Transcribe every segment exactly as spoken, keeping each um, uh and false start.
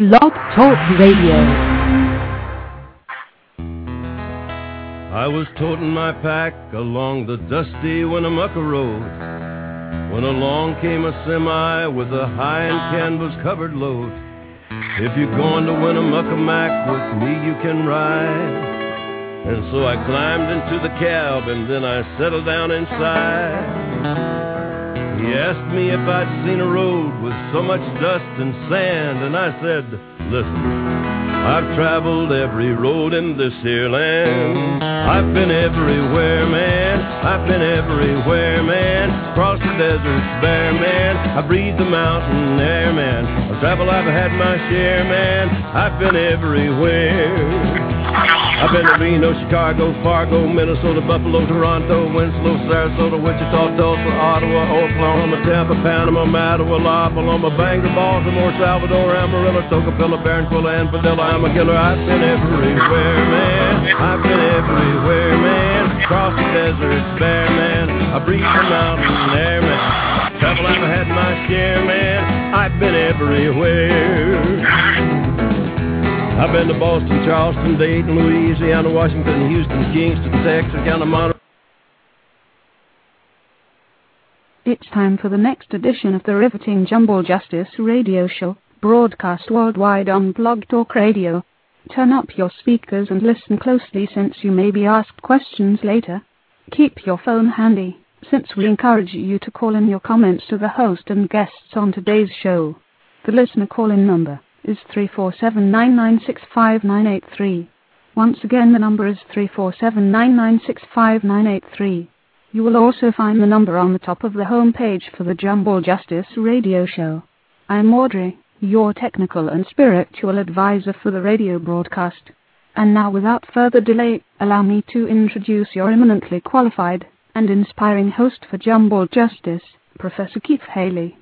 Blog Talk Radio. I was toting my pack along the dusty Winnemucca Road when along came a semi with a high and canvas-covered load. If you're going to Winnemucca Mac, with me you can ride. And so I climbed into the cab and then I settled down inside. He asked me if I'd seen a road with so much dust and sand, and I said, listen, I've traveled every road in this here land. I've been everywhere, man. I've been everywhere, man. Across the deserts bare, man. I breathe the mountain air, man. I've traveled, I've had my share, man. I've been everywhere. I've been to Reno, Chicago, Fargo, Minnesota, Buffalo, Toronto, Winslow, Sarasota, Wichita, Tulsa, Ottawa, Oklahoma, Tampa, Panama, Mattawa, La Paloma, Bangor, Baltimore, Salvador, Amarillo, Tocopilla, Barranquilla, and Padilla. I'm a killer. I've been everywhere, man. I've been everywhere, man. Across the deserts bare, man. I breathe the mountain air, man. Travel, I've had my share, man. I've been everywhere. I've been to Boston, Charleston, Dayton, Louisiana, Washington, Houston, Kingston, Texas, County Monterey. It's time for the next edition of the riveting Jumble Justice radio show, broadcast worldwide on Blog Talk Radio. Turn up your speakers and listen closely, since you may be asked questions later. Keep your phone handy, since we encourage you to call in your comments to the host and guests on today's show. The listener call-in number is three four seven, nine nine six, five nine eight three. Once again, the number is three four seven, nine nine six, five nine eight three. You will also find the number on the top of the home page for the Jumble Justice radio show. I'm Audrey, your technical and spiritual advisor for the radio broadcast. And now, without further delay, allow me to introduce your eminently qualified and inspiring host for Jumble Justice, Professor Keith Haley.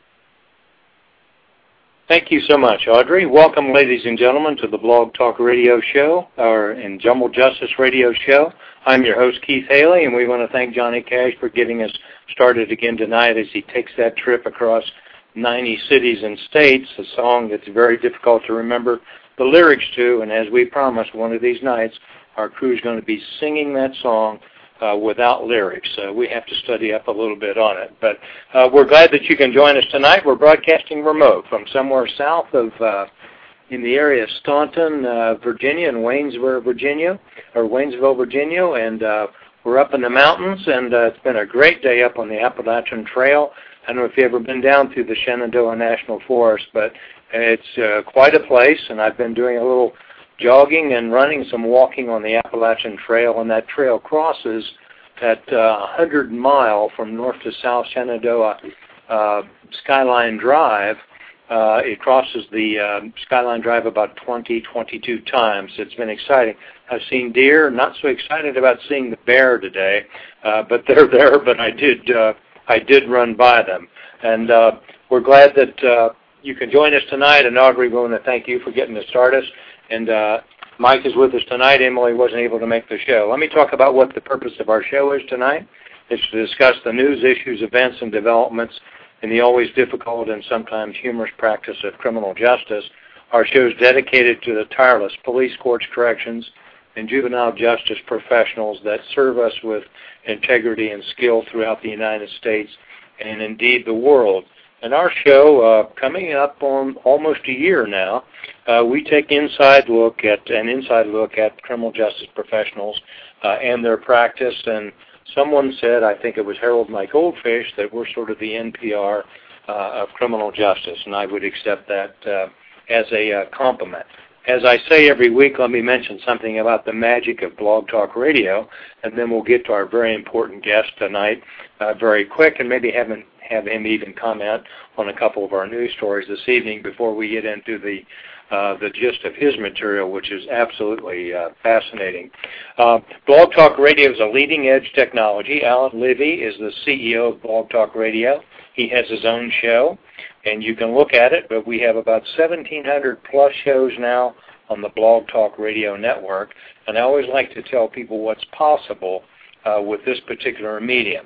Thank you so much, Audrey. Welcome, ladies and gentlemen, to the Blog Talk Radio Show, our in Jumble Justice Radio Show. I'm your host, Keith Haley, and we want to thank Johnny Cash for getting us started again tonight as he takes that trip across ninety cities and states, a song that's very difficult to remember the lyrics to, and as we promised, one of these nights, our crew is going to be singing that song Uh, without lyrics. Uh, we have to study up a little bit on it. But uh, we're glad that you can join us tonight. We're broadcasting remote from somewhere south of, uh, in the area of Staunton, uh, Virginia, and Waynesville, Virginia, or Waynesville, Virginia, and uh, we're up in the mountains, and uh, it's been a great day up on the Appalachian Trail. I don't know if you've ever been down through the Shenandoah National Forest, but it's uh, quite a place, and I've been doing a little jogging and running, some walking on the Appalachian Trail, and that trail crosses at uh, one hundred mile from north to south Shenandoah uh, Skyline Drive. Uh, it crosses the uh, Skyline Drive about twenty, twenty-two times. It's been exciting. I've seen deer. Not so excited about seeing the bear today, uh, but they're there. But I did, uh, I did run by them, and uh, we're glad that uh, you can join us tonight. And Audrey, we want to thank you for getting us started. And uh, Mike is with us tonight. Emily wasn't able to make the show. Let me talk about what the purpose of our show is tonight. It's to discuss the news, issues, events, and developments in the always difficult and sometimes humorous practice of criminal justice. Our show is dedicated to the tireless police, courts, corrections, and juvenile justice professionals that serve us with integrity and skill throughout the United States and indeed the world. And our show, uh, coming up on almost a year now, uh, we take inside look at an inside look at criminal justice professionals uh, and their practice. And someone said, I think it was Harold Mike Goldfish, that we're sort of the N P R uh, of criminal justice, and I would accept that uh, as a uh, compliment. As I say every week, let me mention something about the magic of Blog Talk Radio, and then we'll get to our very important guest tonight uh, very quick, and maybe have him, have him even comment on a couple of our news stories this evening before we get into the uh, the gist of his material, which is absolutely uh, fascinating. Uh, Blog Talk Radio is a leading-edge technology. Alan Livy is the C E O of Blog Talk Radio. He has his own show, and you can look at it, but we have about seventeen hundred plus shows now on the Blog Talk Radio network, and I always like to tell people what's possible uh, with this particular medium.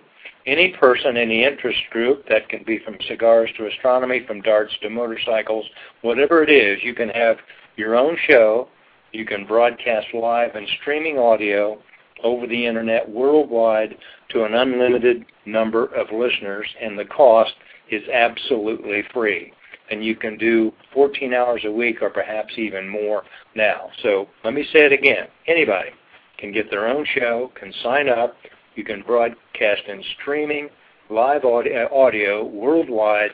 any person, any interest group, that can be from cigars to astronomy, from darts to motorcycles, whatever it is, you can have your own show. You can broadcast live and streaming audio over the internet worldwide to an unlimited number of listeners, and the cost is absolutely free. And you can do fourteen hours a week or perhaps even more now. So let me say it again. Anybody can get their own show, can sign up. You can broadcast in streaming live audio, audio worldwide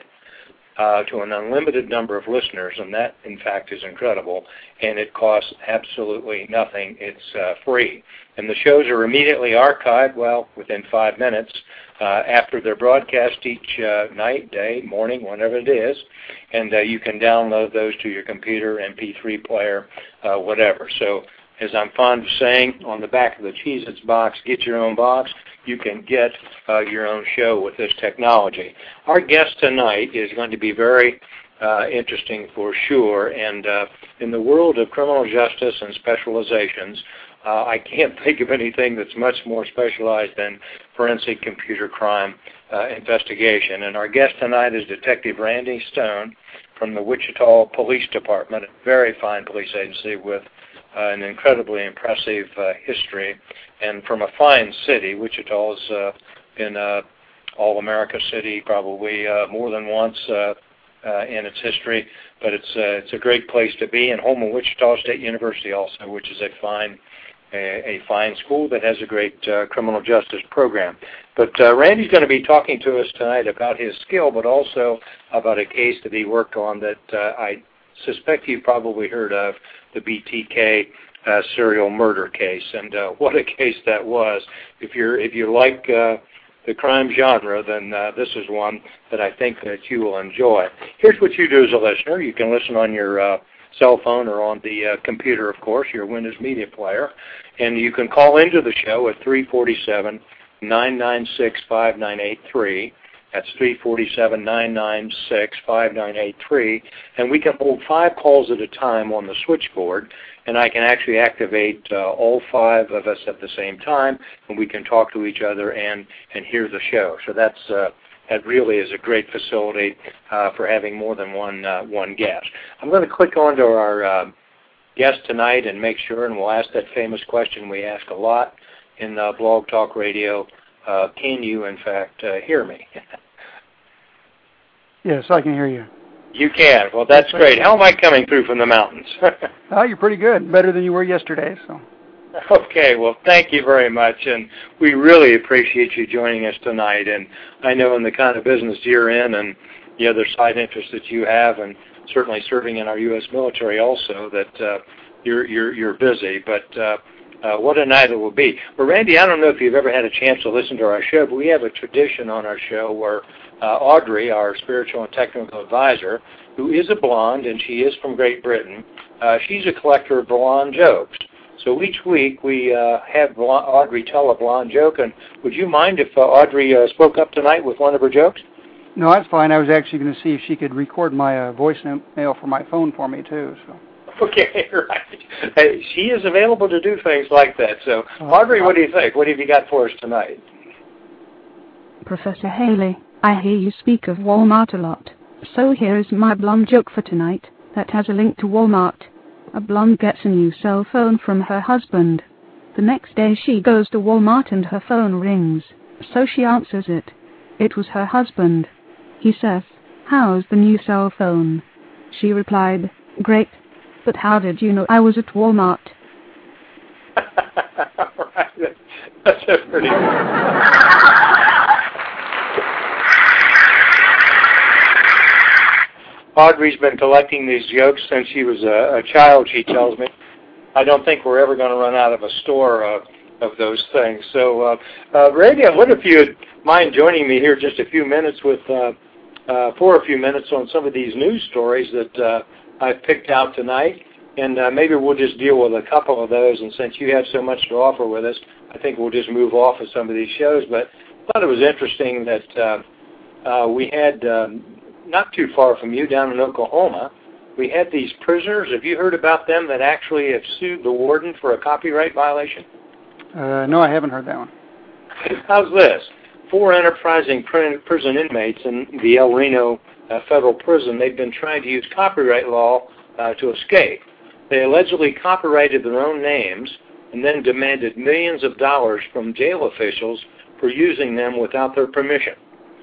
uh, to an unlimited number of listeners, and that, in fact, is incredible, and it costs absolutely nothing. It's uh, free. And the shows are immediately archived, well, within five minutes uh, after they're broadcast each uh, night, day, morning, whenever it is, and uh, you can download those to your computer, M P three player, uh, whatever. So, as I'm fond of saying, on the back of the Cheez-Its box, get your own box. You can get uh, your own show with this technology. Our guest tonight is going to be very uh, interesting for sure, and uh, in the world of criminal justice and specializations, uh, I can't think of anything that's much more specialized than forensic computer crime uh, investigation. And our guest tonight is Detective Randy Stone from the Wichita Police Department, a very fine police agency with Uh, an incredibly impressive uh, history, and from a fine city. Wichita's uh, been uh, all-America city probably uh, more than once uh, uh, in its history, but it's uh, it's a great place to be, and home of Wichita State University also, which is a fine a, a fine school that has a great uh, criminal justice program. But uh, Randy's going to be talking to us tonight about his skill, but also about a case that he worked on that uh, I suspect you've probably heard of, the B T K uh, serial murder case, and uh, what a case that was. If you're if you like uh, the crime genre, then uh, this is one that I think that you will enjoy. Here's what you do as a listener. You can listen on your uh, cell phone or on the uh, computer, of course, your Windows Media Player, and you can call into the show at three four seven, nine nine six, five nine eight three. That's three four seven, nine nine six, five nine eight three, and we can hold five calls at a time on the switchboard, and I can actually activate uh, all five of us at the same time, and we can talk to each other and, and hear the show. So that's uh, that really is a great facility uh, for having more than one uh, one guest. I'm going to click on to our uh, guest tonight and make sure, and we'll ask that famous question we ask a lot in uh, Blog Talk Radio. Uh, can you, in fact, uh, hear me? Yes, I can hear you. You can. Well, that's great. How am I coming through from the mountains? Oh, you're pretty good. Better than you were yesterday. So. Okay. Well, thank you very much, and we really appreciate you joining us tonight. And I know in the kind of business you're in and the other side interests that you have, and certainly serving in our U S military also, that uh, you're you're you're busy. But uh, uh, what a night it will be. Well, Randy, I don't know if you've ever had a chance to listen to our show, but we have a tradition on our show where Uh, Audrey, our spiritual and technical advisor, who is a blonde, and she is from Great Britain, uh, she's a collector of blonde jokes. So each week we uh, have blonde, Audrey tell a blonde joke, and would you mind if uh, Audrey uh, spoke up tonight with one of her jokes? No, that's fine. I was actually going to see if she could record my uh, voicemail for my phone for me, too. So. Okay, right. Hey, she is available to do things like that. So, Audrey, what do you think? What have you got for us tonight? Professor Haley, I hear you speak of Walmart a lot, so here is my blonde joke for tonight that has a link to Walmart. A blonde gets a new cell phone from her husband. The next day she goes to Walmart and her phone rings, so she answers it. It was her husband. He says, "How's the new cell phone?" She replied, "Great, but how did you know I was at Walmart?" Right. That's a pretty good. Audrey's been collecting these jokes since she was a, a child, she tells me. I don't think we're ever going to run out of a store uh, of those things. So, uh, uh, Randy, I wonder if you'd mind joining me here just a few minutes with, uh, uh, for a few minutes on some of these news stories that uh, I've picked out tonight. And uh, maybe we'll just deal with a couple of those. And since you have so much to offer with us, I think we'll just move off of some of these shows. But I thought it was interesting that uh, uh, we had... Um, not too far from you, down in Oklahoma, we had these prisoners. Have you heard about them that actually have sued the warden for a copyright violation? Uh, no, I haven't heard that one. How's this? four enterprising prison inmates in the El Reno uh, federal prison. They've been trying to use copyright law uh, to escape. They allegedly copyrighted their own names and then demanded millions of dollars from jail officials for using them without their permission.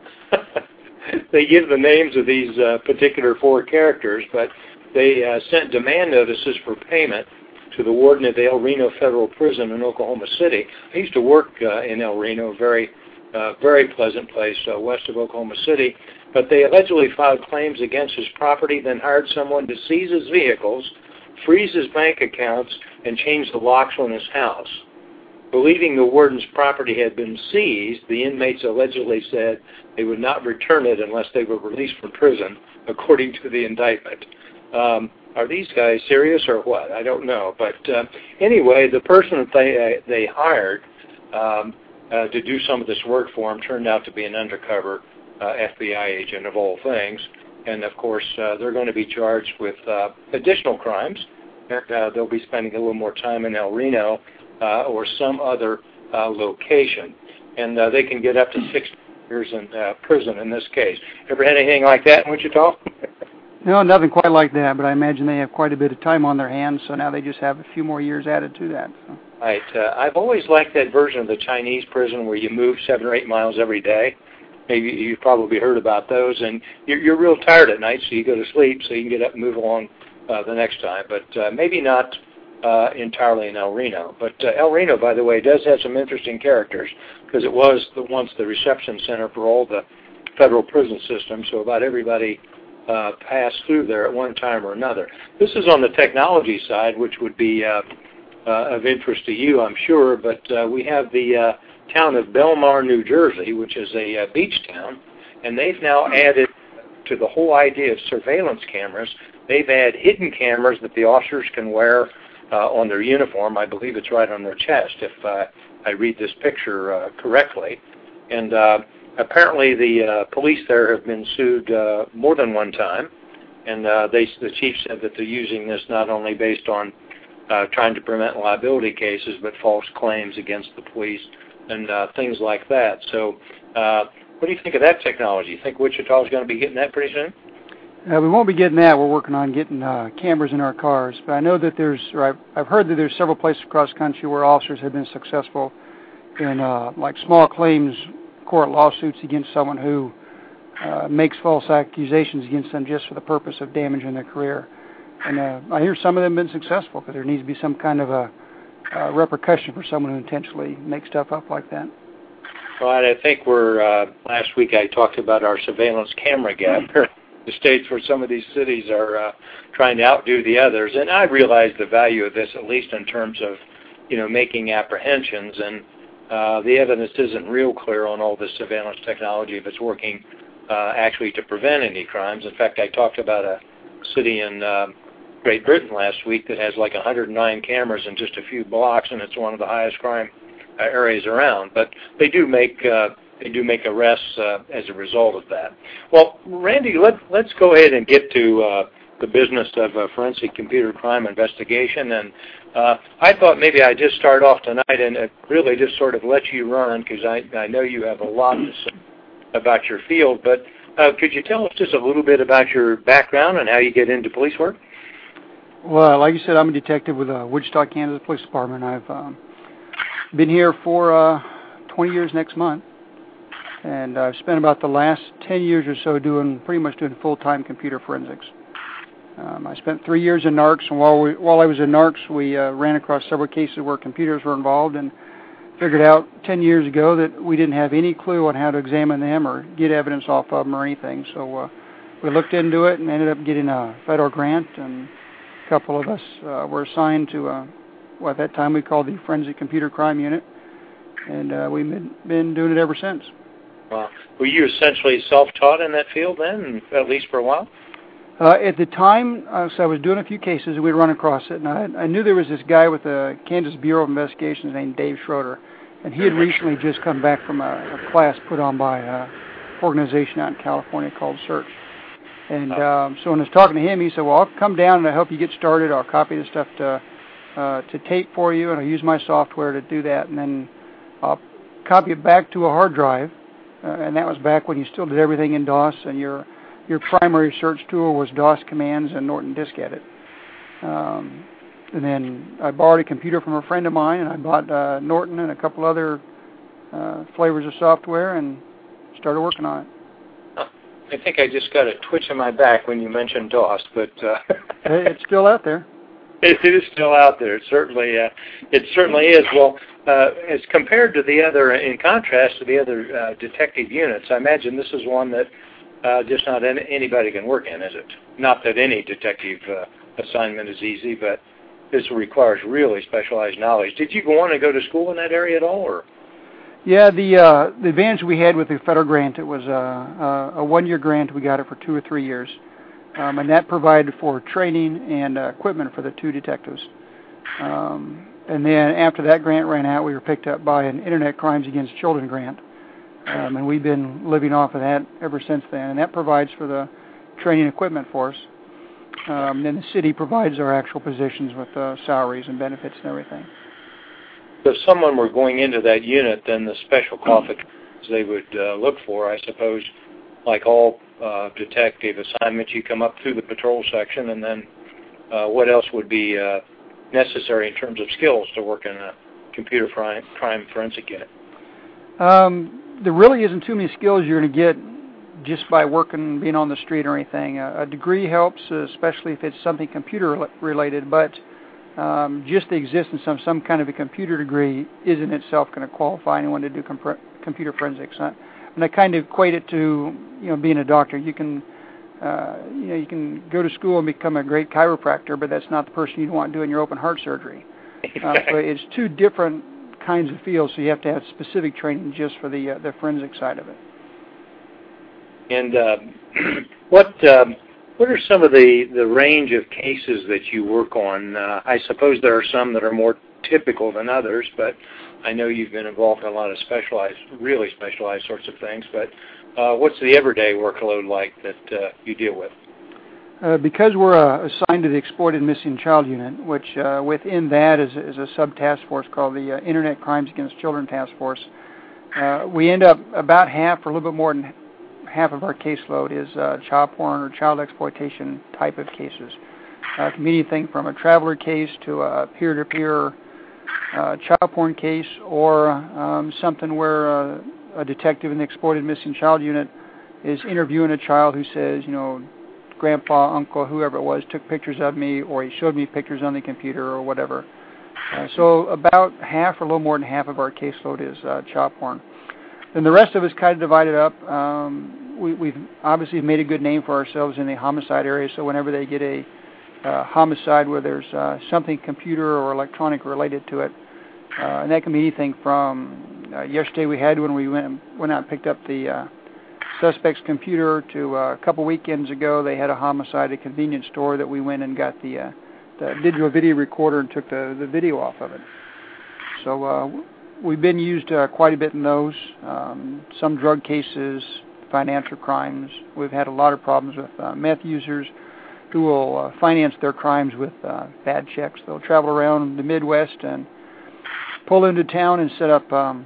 They give the names of these uh, particular four characters, but they uh, sent demand notices for payment to the warden of the El Reno Federal Prison in Oklahoma City. I used to work uh, in El Reno, a very, uh, very pleasant place uh, west of Oklahoma City, but they allegedly filed claims against his property, then hired someone to seize his vehicles, freeze his bank accounts, and change the locks on his house. Believing the warden's property had been seized, the inmates allegedly said they would not return it unless they were released from prison, according to the indictment. Um, are these guys serious or what? I don't know. But uh, anyway, the person that they, uh, they hired um, uh, to do some of this work for them turned out to be an undercover uh, F B I agent of all things. And, of course, uh, they're going to be charged with uh, additional crimes. Uh, they'll be spending a little more time in El Reno uh, or some other uh, location. And uh, they can get up to six years in uh, prison in this case. Ever had anything like that in Wichita? No, nothing quite like that, but I imagine they have quite a bit of time on their hands, so now they just have a few more years added to that. So. Right. Uh, I've always liked that version of the Chinese prison where you move seven or eight miles every day. Maybe you've probably heard about those, and you're, you're real tired at night, so you go to sleep so you can get up and move along uh, the next time. But uh, maybe not uh, entirely in El Reno. But uh, El Reno, by the way, does have some interesting characters because it was the, once the reception center for all the federal prison system, so about everybody Uh, pass through there at one time or another. This is on the technology side, which would be uh, uh, of interest to you, I'm sure, but uh, we have the uh, town of Belmar, New Jersey, which is a uh, beach town, and they've now added to the whole idea of surveillance cameras. They've added hidden cameras that the officers can wear uh, on their uniform. I believe it's right on their chest, if uh, I read this picture uh, correctly. And uh, apparently the uh, police there have been sued uh, more than one time, and uh, they, the chief said that they're using this not only based on uh, trying to prevent liability cases, but false claims against the police and uh, things like that. So uh, what do you think of that technology? You think Wichita is going to be getting that pretty soon? Uh, we won't be getting that. We're working on getting uh, cameras in our cars. But I know that there's, or I've, I've heard that there's several places across the country where officers have been successful in uh, like small claims court lawsuits against someone who uh, makes false accusations against them just for the purpose of damaging their career. And uh, I hear some of them have been successful because there needs to be some kind of a, a repercussion for someone who intentionally makes stuff up like that. Well, I think we're, uh, last week I talked about our surveillance camera gap. The states where some of these cities are uh, trying to outdo the others. And I realize the value of this, at least in terms of, you know, making apprehensions. And Uh, the evidence isn't real clear on all this surveillance technology if it's working uh, actually to prevent any crimes. In fact, I talked about a city in uh, Great Britain last week that has like one hundred nine cameras in just a few blocks, and it's one of the highest crime uh, areas around. But they do make uh, they do make arrests uh, as a result of that. Well, Randy, let, let's go ahead and get to uh, the business of uh, forensic computer crime investigation. And uh, I thought maybe I'd just start off tonight and uh, really just sort of let you run, because I, I know you have a lot to say about your field. But uh, could you tell us just a little bit about your background and how you get into police work? Well, like you said, I'm a detective with the Wichita, Kansas Police Department. I've um, been here for uh, twenty years next month. And I've spent about the last ten years or so doing pretty much doing full-time computer forensics. Um, I spent three years in NARCS, and while we, while I was in NARCS, we uh, ran across several cases where computers were involved, and figured out ten years ago that we didn't have any clue on how to examine them or get evidence off of them or anything. So uh, we looked into it and ended up getting a federal grant, and a couple of us uh, were assigned to uh, what at that time we called the Forensic Computer Crime Unit, and uh, we've been, been doing it ever since. Well, were you essentially self-taught in that field then, at least for a while? Uh, at the time, uh, so I was doing a few cases, and we'd run across it, and I, I knew there was this guy with the Kansas Bureau of Investigations named Dave Schroeder, and he had recently just come back from a, a class put on by an organization out in California called Search. And um, so when I was talking to him, he said, well, I'll come down and I'll help you get started. I'll copy the stuff to, uh, to tape for you, and I'll use my software to do that, and then I'll copy it back to a hard drive, uh, and that was back when you still did everything in DOS, and your your primary search tool was DOS commands and Norton Disk Edit. Um, and then I borrowed a computer from a friend of mine, and I bought uh, Norton and a couple other uh, flavors of software and started working on it. I think I just got a twitch in my back when you mentioned DOS, but uh, it's still out there. It, it is still out there. It certainly, uh, it certainly is. Well, uh, as compared to the other, in contrast to the other uh, detective units, I imagine this is one that uh, just not any, anybody can work in, is it? Not that any detective uh, assignment is easy, but this requires really specialized knowledge. Did you want to go to school in that area at all, or? Yeah, the uh, the advantage we had with the federal grant, it was a, a one-year grant. We got it for two or three years, um, and that provided for training and uh, equipment for the two detectives. Um, and then after that grant ran out, we were picked up by an Internet Crimes Against Children grant, um, and we've been living off of that ever since then. And that provides for the training equipment for us. Um, then the city provides our actual positions with uh, salaries and benefits and everything. So if someone were going into that unit, then the special qualifications they would uh, look for, I suppose, like all uh, detective assignments, you come up through the patrol section, and then uh, what else would be uh, necessary in terms of skills to work in a computer crime, crime forensic unit? Um, there really isn't too many skills you're going to get just by working, being on the street or anything. Uh, a degree helps, especially if it's something computer-related, but Um, just the existence of some kind of a computer degree isn't itself going to qualify anyone to do comp- computer forensics. And I kind of equate it to, you know, being a doctor. You can, uh, you know, you can go to school and become a great chiropractor, but that's not the person you want doing your open heart surgery. Uh, so it's two different kinds of fields. So you have to have specific training just for the uh, the forensic side of it. And uh, what? Um, What are some of the, the range of cases that you work on? Uh, I suppose there are some that are more typical than others, but I know you've been involved in a lot of specialized, really specialized sorts of things. But uh, what's the everyday workload like that uh, you deal with? Uh, because we're uh, assigned to the Exploited Missing Child Unit, which uh, within that is, is a sub-task force called the uh, Internet Crimes Against Children Task Force, uh, we end up about half or a little bit more than half of our caseload is uh, child porn or child exploitation type of cases. Uh, it can be anything from a traveler case to a peer-to-peer uh, child porn case, or um, something where uh, a detective in the Exploited Missing Child Unit is interviewing a child who says, you know, grandpa, uncle, whoever it was, took pictures of me, or he showed me pictures on the computer or whatever. Uh, so about half or a little more than half of our caseload is uh, child porn. And the rest of us kind of divided up. Um, we, we've obviously made a good name for ourselves in the homicide area, so whenever they get a uh, homicide where there's uh, something computer or electronic related to it, uh, and that can be anything from, uh, yesterday we had when we went, went out and picked up the uh, suspect's computer, to uh, a couple weekends ago they had a homicide at a convenience store that we went and got the, uh, the digital video recorder and took the, the video off of it. So uh, we've been used uh, quite a bit in those. Um, some drug cases, financial crimes. We've had a lot of problems with uh, meth users who will uh, finance their crimes with uh, bad checks. They'll travel around the Midwest and pull into town and set up um,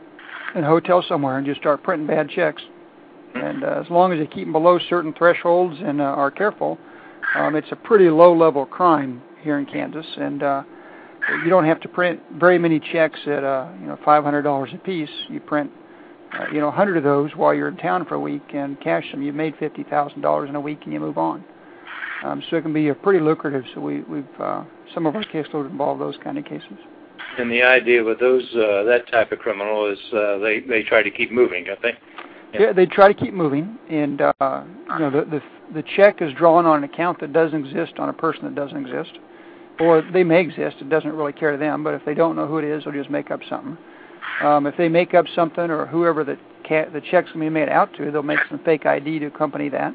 a hotel somewhere and just start printing bad checks. And uh, as long as they keep them below certain thresholds and uh, are careful, um, it's a pretty low-level crime here in Kansas. And uh, you don't have to print very many checks at uh, you know five hundred dollars a piece. You print uh, you know one hundred of those while you're in town for a week and cash them. You've made fifty thousand dollars in a week and you move on. Um, so it can be uh, pretty lucrative. So we, we've uh, some of our caseload involve those kind of cases. And the idea with those uh, that type of criminal is uh, they they try to keep moving, don't they? Yeah, yeah they try to keep moving, and uh, you know the, the the check is drawn on an account that doesn't exist on a person that doesn't exist. Or they may exist, it doesn't really care to them, but if they don't know who it is, they'll just make up something. Um, if they make up something, or whoever the, ca- the check's going to be made out to, they'll make some fake I D to accompany that.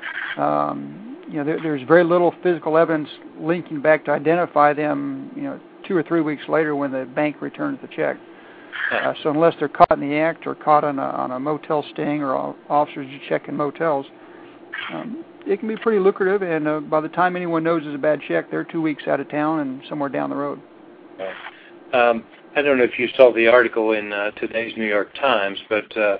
Um, you know, there, there's very little physical evidence linking back to identify them, you know, two or three weeks later when the bank returns the check. Uh, so unless they're caught in the act or caught on a, on a motel sting, or officers you check in motels, um, it can be pretty lucrative, and uh, by the time anyone knows it's a bad check, they're two weeks out of town and somewhere down the road. Um, I don't know if you saw the article in uh, today's New York Times, but uh,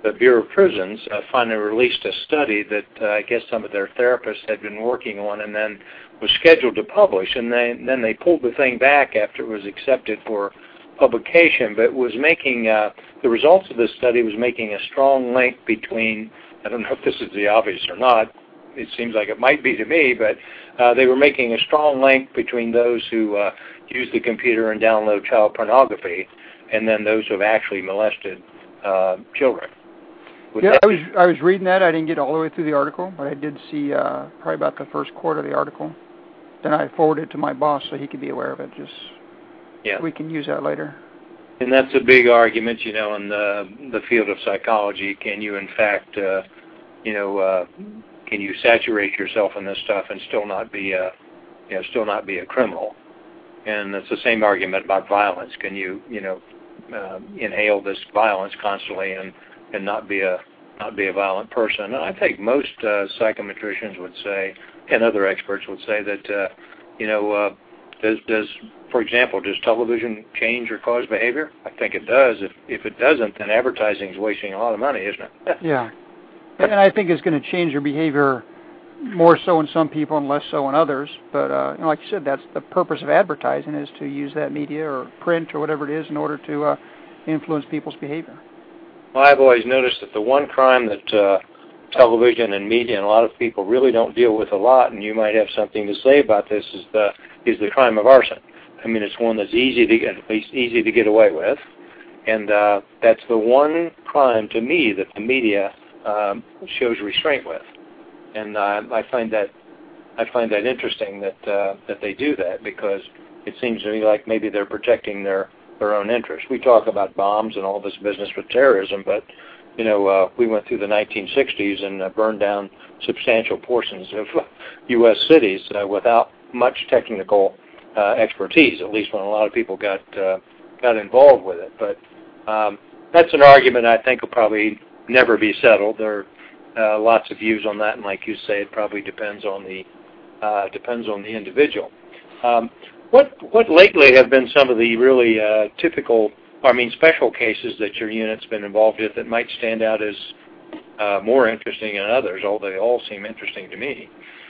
the Bureau of Prisons uh, finally released a study that uh, I guess some of their therapists had been working on, and then was scheduled to publish, and they, then they pulled the thing back after it was accepted for publication, but was making, uh, the results of this study was making a strong link between, I don't know if this is the obvious or not, it seems like it might be to me, but uh, they were making a strong link between those who uh, use the computer and download child pornography and then those who have actually molested uh, children. Would yeah, I was be- I was reading that. I didn't get all the way through the article, but I did see uh, probably about the first quarter of the article. Then I forwarded it to my boss so he could be aware of it. Just yeah. we can use that later. And that's a big argument, you know, in the the field of psychology. Can you, in fact, uh, you know, uh, can you saturate yourself in this stuff and still not be a, you know, still not be a criminal? And it's the same argument about violence. Can you, you know, uh, inhale this violence constantly and, and not be a not be a violent person? And I think most uh, psychometricians would say, and other experts would say that, uh, you know, uh, does does for example, does television change or cause behavior? I think it does. If if it doesn't, then advertising is wasting a lot of money, isn't it? Yeah, and I think it's going to change your behavior more so in some people and less so in others. But uh, you know, like you said, that's the purpose of advertising, is to use that media or print or whatever it is in order to uh, influence people's behavior. Well, I've always noticed that the one crime that uh, television and media and a lot of people really don't deal with a lot, and you might have something to say about this, is the is the crime of arson. I mean, it's one that's easy to get, at least easy to get away with, and uh, that's the one crime to me that the media um, shows restraint with, and uh, I find that I find that interesting that uh, that they do that, because it seems to me like maybe they're protecting their their own interests. We talk about bombs and all this business with terrorism, but you know, uh, we went through the nineteen sixties and uh, burned down substantial portions of U S cities uh, without much technical uh, expertise, at least when a lot of people got uh, got involved with it. But um, that's an argument I think will probably never be settled. There are uh, lots of views on that, and like you say, it probably depends on the uh, depends on the individual. Um, what what lately have been some of the really uh, typical, I mean, special cases that your unit's been involved with that might stand out as uh, more interesting than others, although they all seem interesting to me?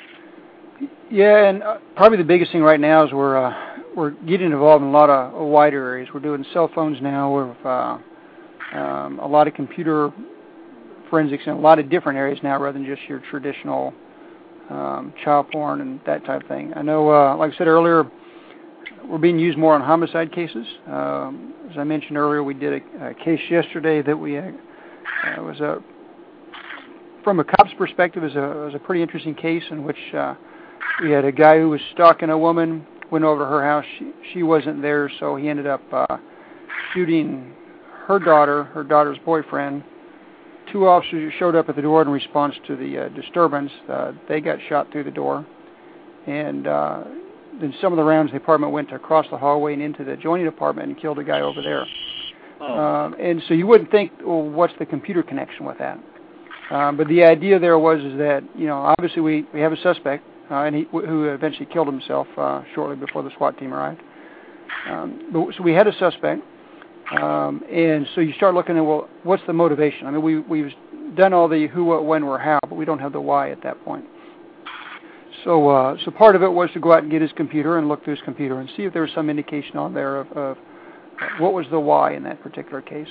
Yeah, and uh, probably the biggest thing right now is we're uh, we're getting involved in a lot of uh, wider areas. We're doing cell phones now. We're uh, um, a lot of computer forensics in a lot of different areas now, rather than just your traditional um, child porn and that type of thing. I know, uh, like I said earlier, we're being used more on homicide cases. Um, as I mentioned earlier, we did a, a case yesterday that we uh, uh, was a, from a cop's perspective, was a was a pretty interesting case in which uh, we had a guy who was stalking a woman, went over to her house. She, she wasn't there, so he ended up uh, shooting her daughter, her daughter's boyfriend. Two officers showed up at the door in response to the uh, disturbance. Uh, they got shot through the door, and uh, then some of the rounds in the apartment went across the hallway and into the adjoining apartment and killed a guy over there. Oh. Um, and so you wouldn't think, well, what's the computer connection with that? Um, but the idea there was is that, you know, obviously we, we have a suspect, uh, and he, who eventually killed himself uh, shortly before the SWAT team arrived. Um, but, so we had a suspect, um, and so you start looking at, well, what's the motivation? I mean, we, we've done all the who, what, when, where, how, but we don't have the why at that point. So, uh, so part of it was to go out and get his computer and look through his computer and see if there was some indication on there of, of what was the why in that particular case.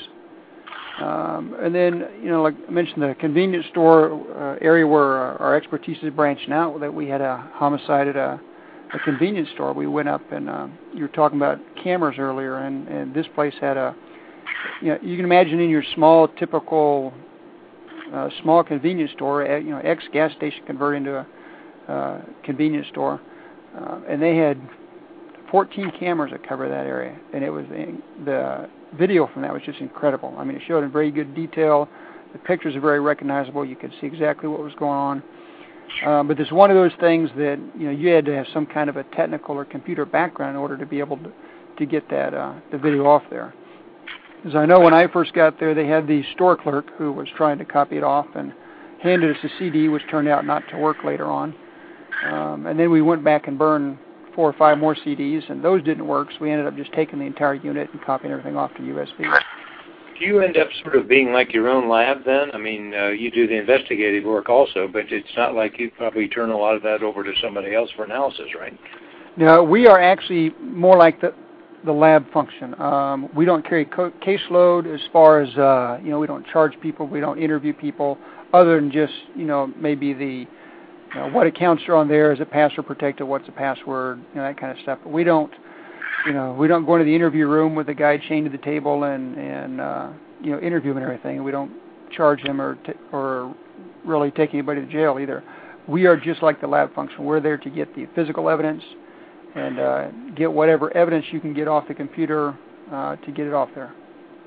Um, and then, you know, like I mentioned, the convenience store uh, area where our, our expertise is branching out, that we had a homicide at a, a convenience store. We went up and uh, you were talking about cameras earlier, and, and this place had a, you know, you can imagine in your small, typical, uh, small convenience store, you know, ex-gas station converted into a Uh, convenience store, uh, and they had fourteen cameras that cover that area, and it was the video from that was just incredible. I mean, it showed in very good detail. The pictures are very recognizable. You could see exactly what was going on. Um, but it's one of those things that, you know, you had to have some kind of a technical or computer background in order to be able to to get that uh, the video off there. As I know, when I first got there, they had the store clerk who was trying to copy it off and handed us a C D, which turned out not to work later on. Um, and then we went back and burned four or five more C Ds, and those didn't work, so we ended up just taking the entire unit and copying everything off to U S B. do you end up sort of being like your own lab then? I mean, uh, you do the investigative work also, but it's not like you probably turn a lot of that over to somebody else for analysis, right? No, we are actually more like the the lab function. Um, we don't carry co- caseload as far as, uh, you know, we don't charge people, we don't interview people, other than just, you know, maybe the, you know, what accounts are on there, is it password protected, what's the password, you know, that kind of stuff. But we don't, you know, we don't go into the interview room with the guy chained to the table and, and uh, you know, interview him and everything. We don't charge him or t- or really take anybody to jail either. We are just like the lab function. We're there to get the physical evidence and uh, get whatever evidence you can get off the computer uh, to get it off there.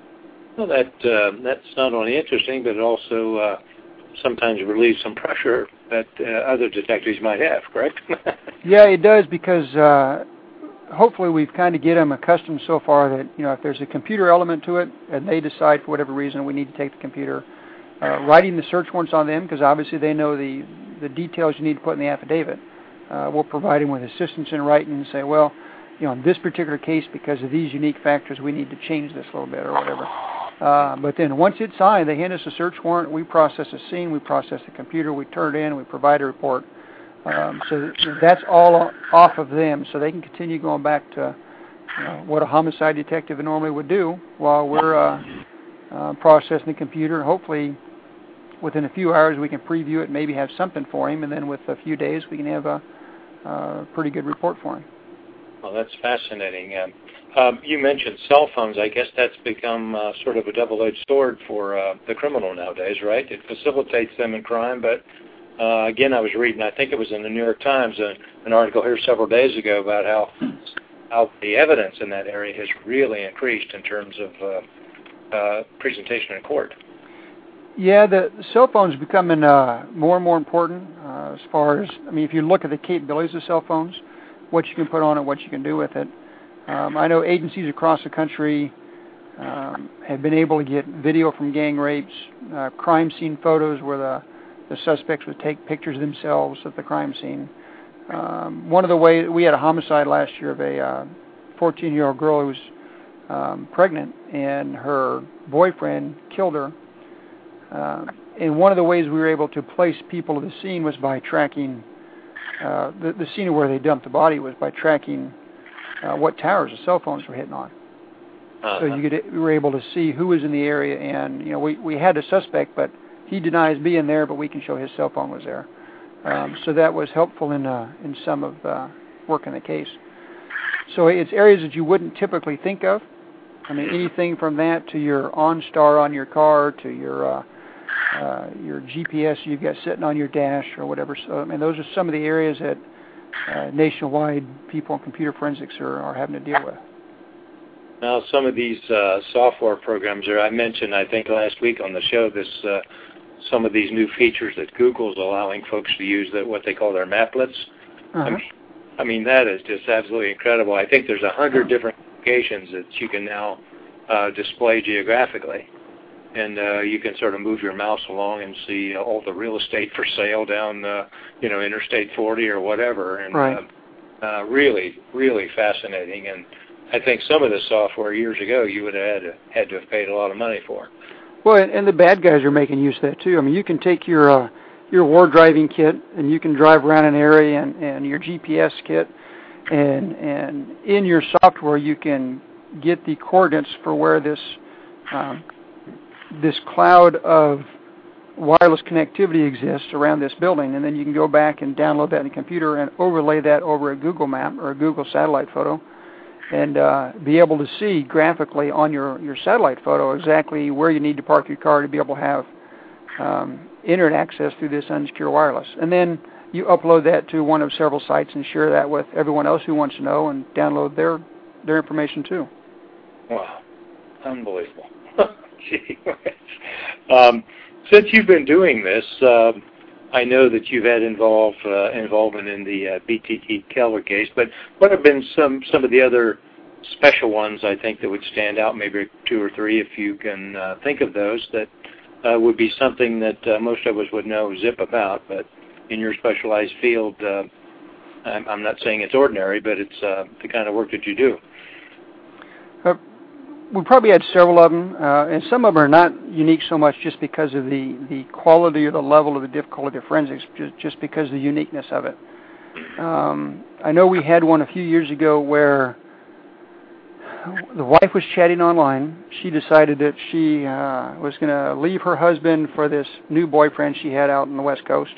Well, that uh, that's not only interesting, but it also uh, sometimes relieves some pressure that uh, other detectives might have, correct? Yeah, it does, because uh, hopefully we've kind of get them accustomed so far that, you know, if there's a computer element to it and they decide for whatever reason we need to take the computer, uh, writing the search warrants on them, because obviously they know the, the details you need to put in the affidavit. Uh, we'll provide them with assistance in writing and say, well, you know, in this particular case, because of these unique factors, we need to change this a little bit or whatever. Uh, but then once it's signed, they hand us a search warrant, we process the scene, we process the computer, we turn it in, we provide a report. Um, so that's all off of them, so they can continue going back to, you know, what a homicide detective normally would do while we're uh, uh, processing the computer. Hopefully, within a few hours, we can preview it, maybe have something for him, and then with a few days, we can have a uh, pretty good report for him. Well, that's fascinating. Um, um, you mentioned cell phones. I guess that's become uh, sort of a double-edged sword for uh, the criminal nowadays, right? It facilitates them in crime, but uh, again, I was reading, I think it was in the New York Times, uh, an article here several days ago about how how the evidence in that area has really increased in terms of uh, uh, presentation in court. Yeah, the cell phones are becoming uh, more and more important uh, as far as, I mean, if you look at the capabilities of cell phones, what you can put on it, what you can do with it. Um, I know agencies across the country um, have been able to get video from gang rapes, uh, crime scene photos where the, the suspects would take pictures of themselves at the crime scene. Um, one of the ways, we had a homicide last year of a uh, fourteen-year-old girl who was um, pregnant, and her boyfriend killed her. Uh, and one of the ways we were able to place people to the scene was by tracking uh, the, the scene where they dumped the body was by tracking uh, what towers the cell phones were hitting on. Uh-huh. So you could, we were able to see who was in the area, and you know we, we had a suspect, but he denies being there, but we can show his cell phone was there. Um, so that was helpful in uh, in some of uh, working the case. So it's areas that you wouldn't typically think of. I mean, anything from that to your OnStar on your car to your uh, uh, your G P S you've got sitting on your dash or whatever. So I mean, those are some of the areas that uh, nationwide people in computer forensics are, are having to deal with. Now, some of these uh, software programs, or I mentioned, I think last week on the show, this uh, some of these new features that Google's allowing folks to use, that what they call their maplets. Uh-huh. I mean, I mean that is just absolutely incredible. I think there's a hundred different applications that you can now uh, display geographically, and uh, you can sort of move your mouse along and see uh, all the real estate for sale down, uh, you know, Interstate forty or whatever, and right. uh, uh, really, really fascinating. And I think some of the software years ago you would have had to, had to have paid a lot of money for. Well, and, and the bad guys are making use of that too. I mean, you can take your uh, your war driving kit and you can drive around an area, and, and your G P S kit, and and in your software you can get the coordinates for where this um, this cloud of wireless connectivity exists around this building, and then you can go back and download that in the computer and overlay that over a Google map or a Google satellite photo, and uh, be able to see graphically on your, your satellite photo exactly where you need to park your car to be able to have um, internet access through this unsecure wireless. And then you upload that to one of several sites and share that with everyone else who wants to know and download their their information too. Wow. Unbelievable. Gee. um, since you've been doing this, uh, I know that you've had involved, uh, involvement in the uh, B T T Keller case, but what have been some, some of the other special ones, I think, that would stand out, maybe two or three if you can uh, think of those, that uh, would be something that uh, most of us would know zip about, but in your specialized field, uh, I'm, I'm not saying it's ordinary, but it's uh, the kind of work that you do. Uh, we probably had several of them, uh, and some of them are not unique so much just because of the, the quality or the level of the difficulty of forensics, just, just because of the uniqueness of it. Um, I know we had one a few years ago where the wife was chatting online. She decided that she uh, was going to leave her husband for this new boyfriend she had out on the West Coast.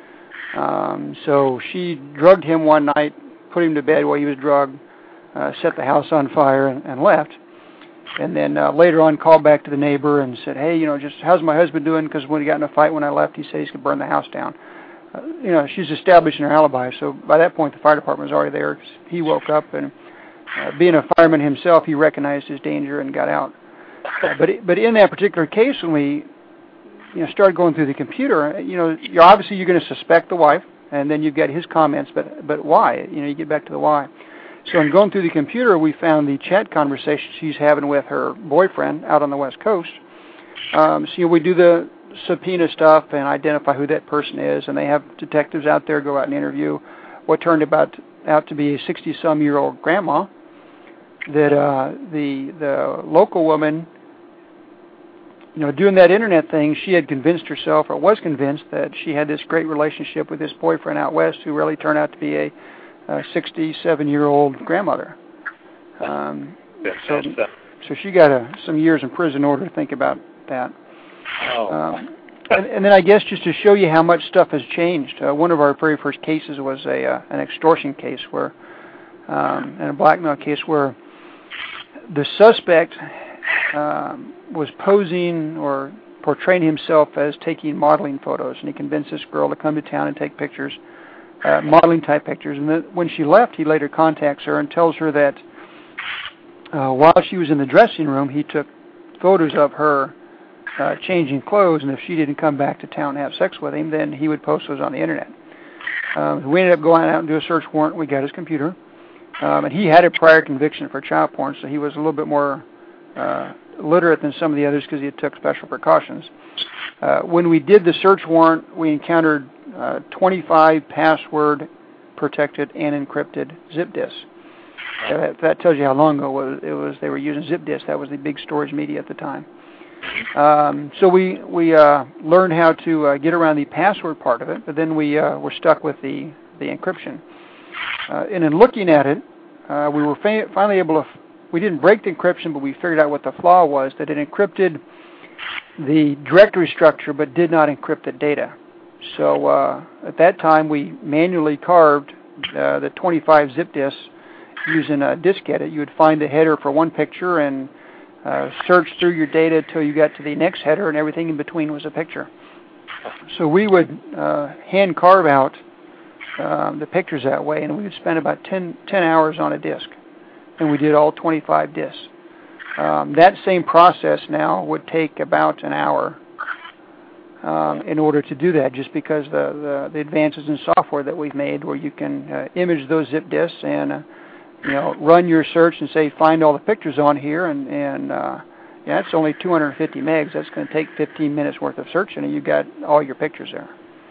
Um, so she drugged him one night, put him to bed while he was drugged, uh, set the house on fire, and, and left. And then uh, later on called back to the neighbor and said, hey, you know, just how's my husband doing? Because when he got in a fight when I left, he said he's going to burn the house down. Uh, you know, she's establishing her alibi. So by that point, the fire department was already there. He woke up, and uh, being a fireman himself, he recognized his danger and got out. Uh, but it, but in that particular case, when we you know started going through the computer, you know, you're obviously you're going to suspect the wife, and then you've got his comments. But but why? You know, you get back to the why. So in going through the computer, we found the chat conversation she's having with her boyfriend out on the West Coast. Um, so you know, we do the subpoena stuff and identify who that person is, and they have detectives out there go out and interview what turned about out to be a sixty-some-year-old grandma that uh, the the local woman, you know, doing that internet thing, she had convinced herself, or was convinced, that she had this great relationship with this boyfriend out west who really turned out to be a Uh, sixty-seven-year-old grandmother. Um, so, so she got a, some years in prison in order to think about that. Oh. Um, and, and then I guess just to show you how much stuff has changed, uh, one of our very first cases was a uh, an extortion case where, um, and a blackmail case where the suspect um, was posing or portraying himself as taking modeling photos, and he convinced this girl to come to town and take pictures. Uh, modeling type pictures, and then when she left, he later contacts her and tells her that uh, while she was in the dressing room, he took photos of her uh, changing clothes, and if she didn't come back to town and have sex with him, then he would post those on the internet. Um, we ended up going out and do a search warrant. We got his computer, um, and he had a prior conviction for child porn, so he was a little bit more uh, literate than some of the others because he took special precautions. Uh, when we did the search warrant, we encountered uh, twenty-five password-protected and encrypted zip disks. Uh, that, that tells you how long ago it was, it was they were using zip disks. That was the big storage media at the time. Um, so we we uh, learned how to uh, get around the password part of it, but then we uh, were stuck with the the encryption. Uh, and in looking at it, uh, we were fa- finally able to. F- we didn't break the encryption, but we figured out what the flaw was, that it encrypted the directory structure but did not encrypt the data. So uh, at that time, we manually carved uh, the twenty-five zip disks using a disk edit. You would find the header for one picture and uh, search through your data until you got to the next header, and everything in between was a picture. So we would uh, hand carve out um, the pictures that way, and we would spend about ten, ten hours on a disk, and we did all twenty-five disks. Um, that same process now would take about an hour um, in order to do that, just because the, the, the advances in software that we've made, where you can uh, image those zip disks and uh, you know run your search and say find all the pictures on here, and and uh, yeah, it's only two hundred fifty megs. That's going to take fifteen minutes worth of searching, and you got all your pictures there.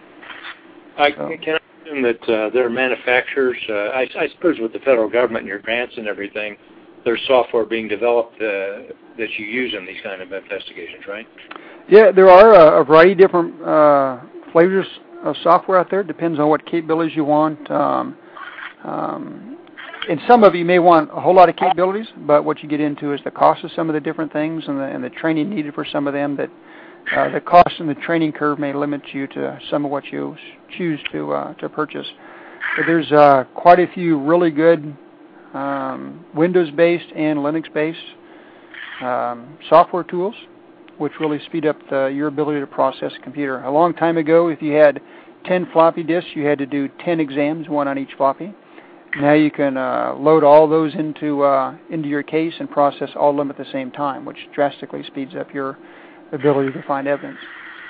I so. Can I assume that uh, there are manufacturers? Uh, I, I suppose with the federal government and your grants and everything, there's software being developed uh, that you use in these kind of investigations, right? Yeah, there are a, a variety of different uh, flavors of software out there. It depends on what capabilities you want. Um, um, and some of you may want a whole lot of capabilities, but what you get into is the cost of some of the different things and the, and the training needed for some of them. That uh, the cost and the training curve may limit you to some of what you choose to uh, to purchase. But there's uh, quite a few really good Um, Windows-based and Linux-based um, software tools, which really speed up the, your ability to process a computer. A long time ago, if you had ten floppy disks, you had to do ten exams, one on each floppy. Now you can uh, load all those into uh, into your case and process all of them at the same time, which drastically speeds up your ability to find evidence.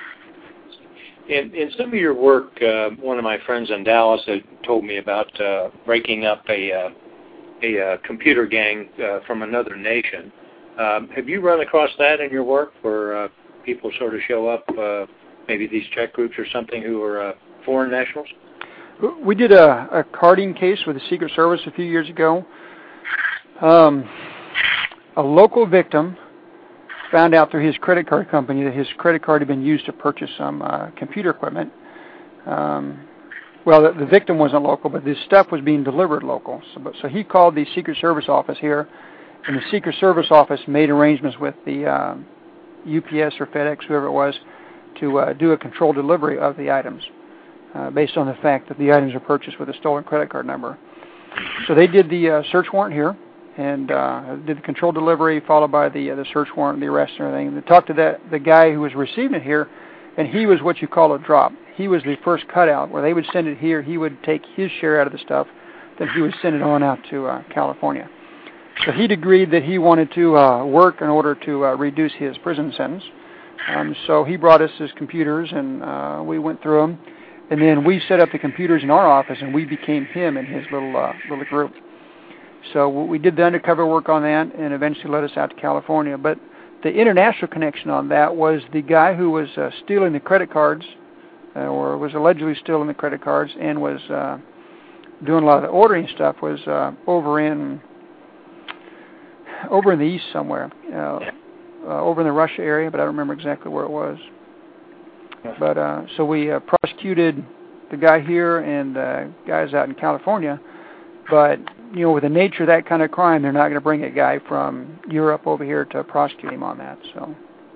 In, in some of your work, uh, one of my friends in Dallas had told me about uh, breaking up a uh, a uh, computer gang uh, from another nation. Um, have you run across that in your work, where uh, people sort of show up, uh, maybe these Czech groups or something, who are uh, foreign nationals? We did a, a carding case with the Secret Service a few years ago. Um, a local victim found out through his credit card company that his credit card had been used to purchase some uh, computer equipment. Um, well, the, the victim wasn't local, but this stuff was being delivered local. So, but, so he called the Secret Service office here, and the Secret Service office made arrangements with the uh, U P S or FedEx, whoever it was, to uh, do a controlled delivery of the items uh, based on the fact that the items are purchased with a stolen credit card number. So they did the uh, search warrant here and uh, did the controlled delivery, followed by the uh, the search warrant, the arrest, and everything. They talked to that the guy who was receiving it here, and he was what you call a drop. He was the first cutout, where they would send it here. He would take his share out of the stuff, then he would send it on out to uh, California. So he'd agreed that he wanted to uh, work in order to uh, reduce his prison sentence. Um, so he brought us his computers, and uh, we went through them. And then we set up the computers in our office, and we became him and his little uh, little group. So we did the undercover work on that, and eventually led us out to California. But the international connection on that was the guy who was uh, stealing the credit cards, uh, or was allegedly stealing the credit cards, and was uh, doing a lot of the ordering stuff, was uh, over in over in the east somewhere, uh, uh, over in the Russia area, but I don't remember exactly where it was. But uh, so we uh, prosecuted the guy here and uh, guys out in California. But you know, with the nature of that kind of crime, they're not going to bring a guy from Europe over here to prosecute him on that. So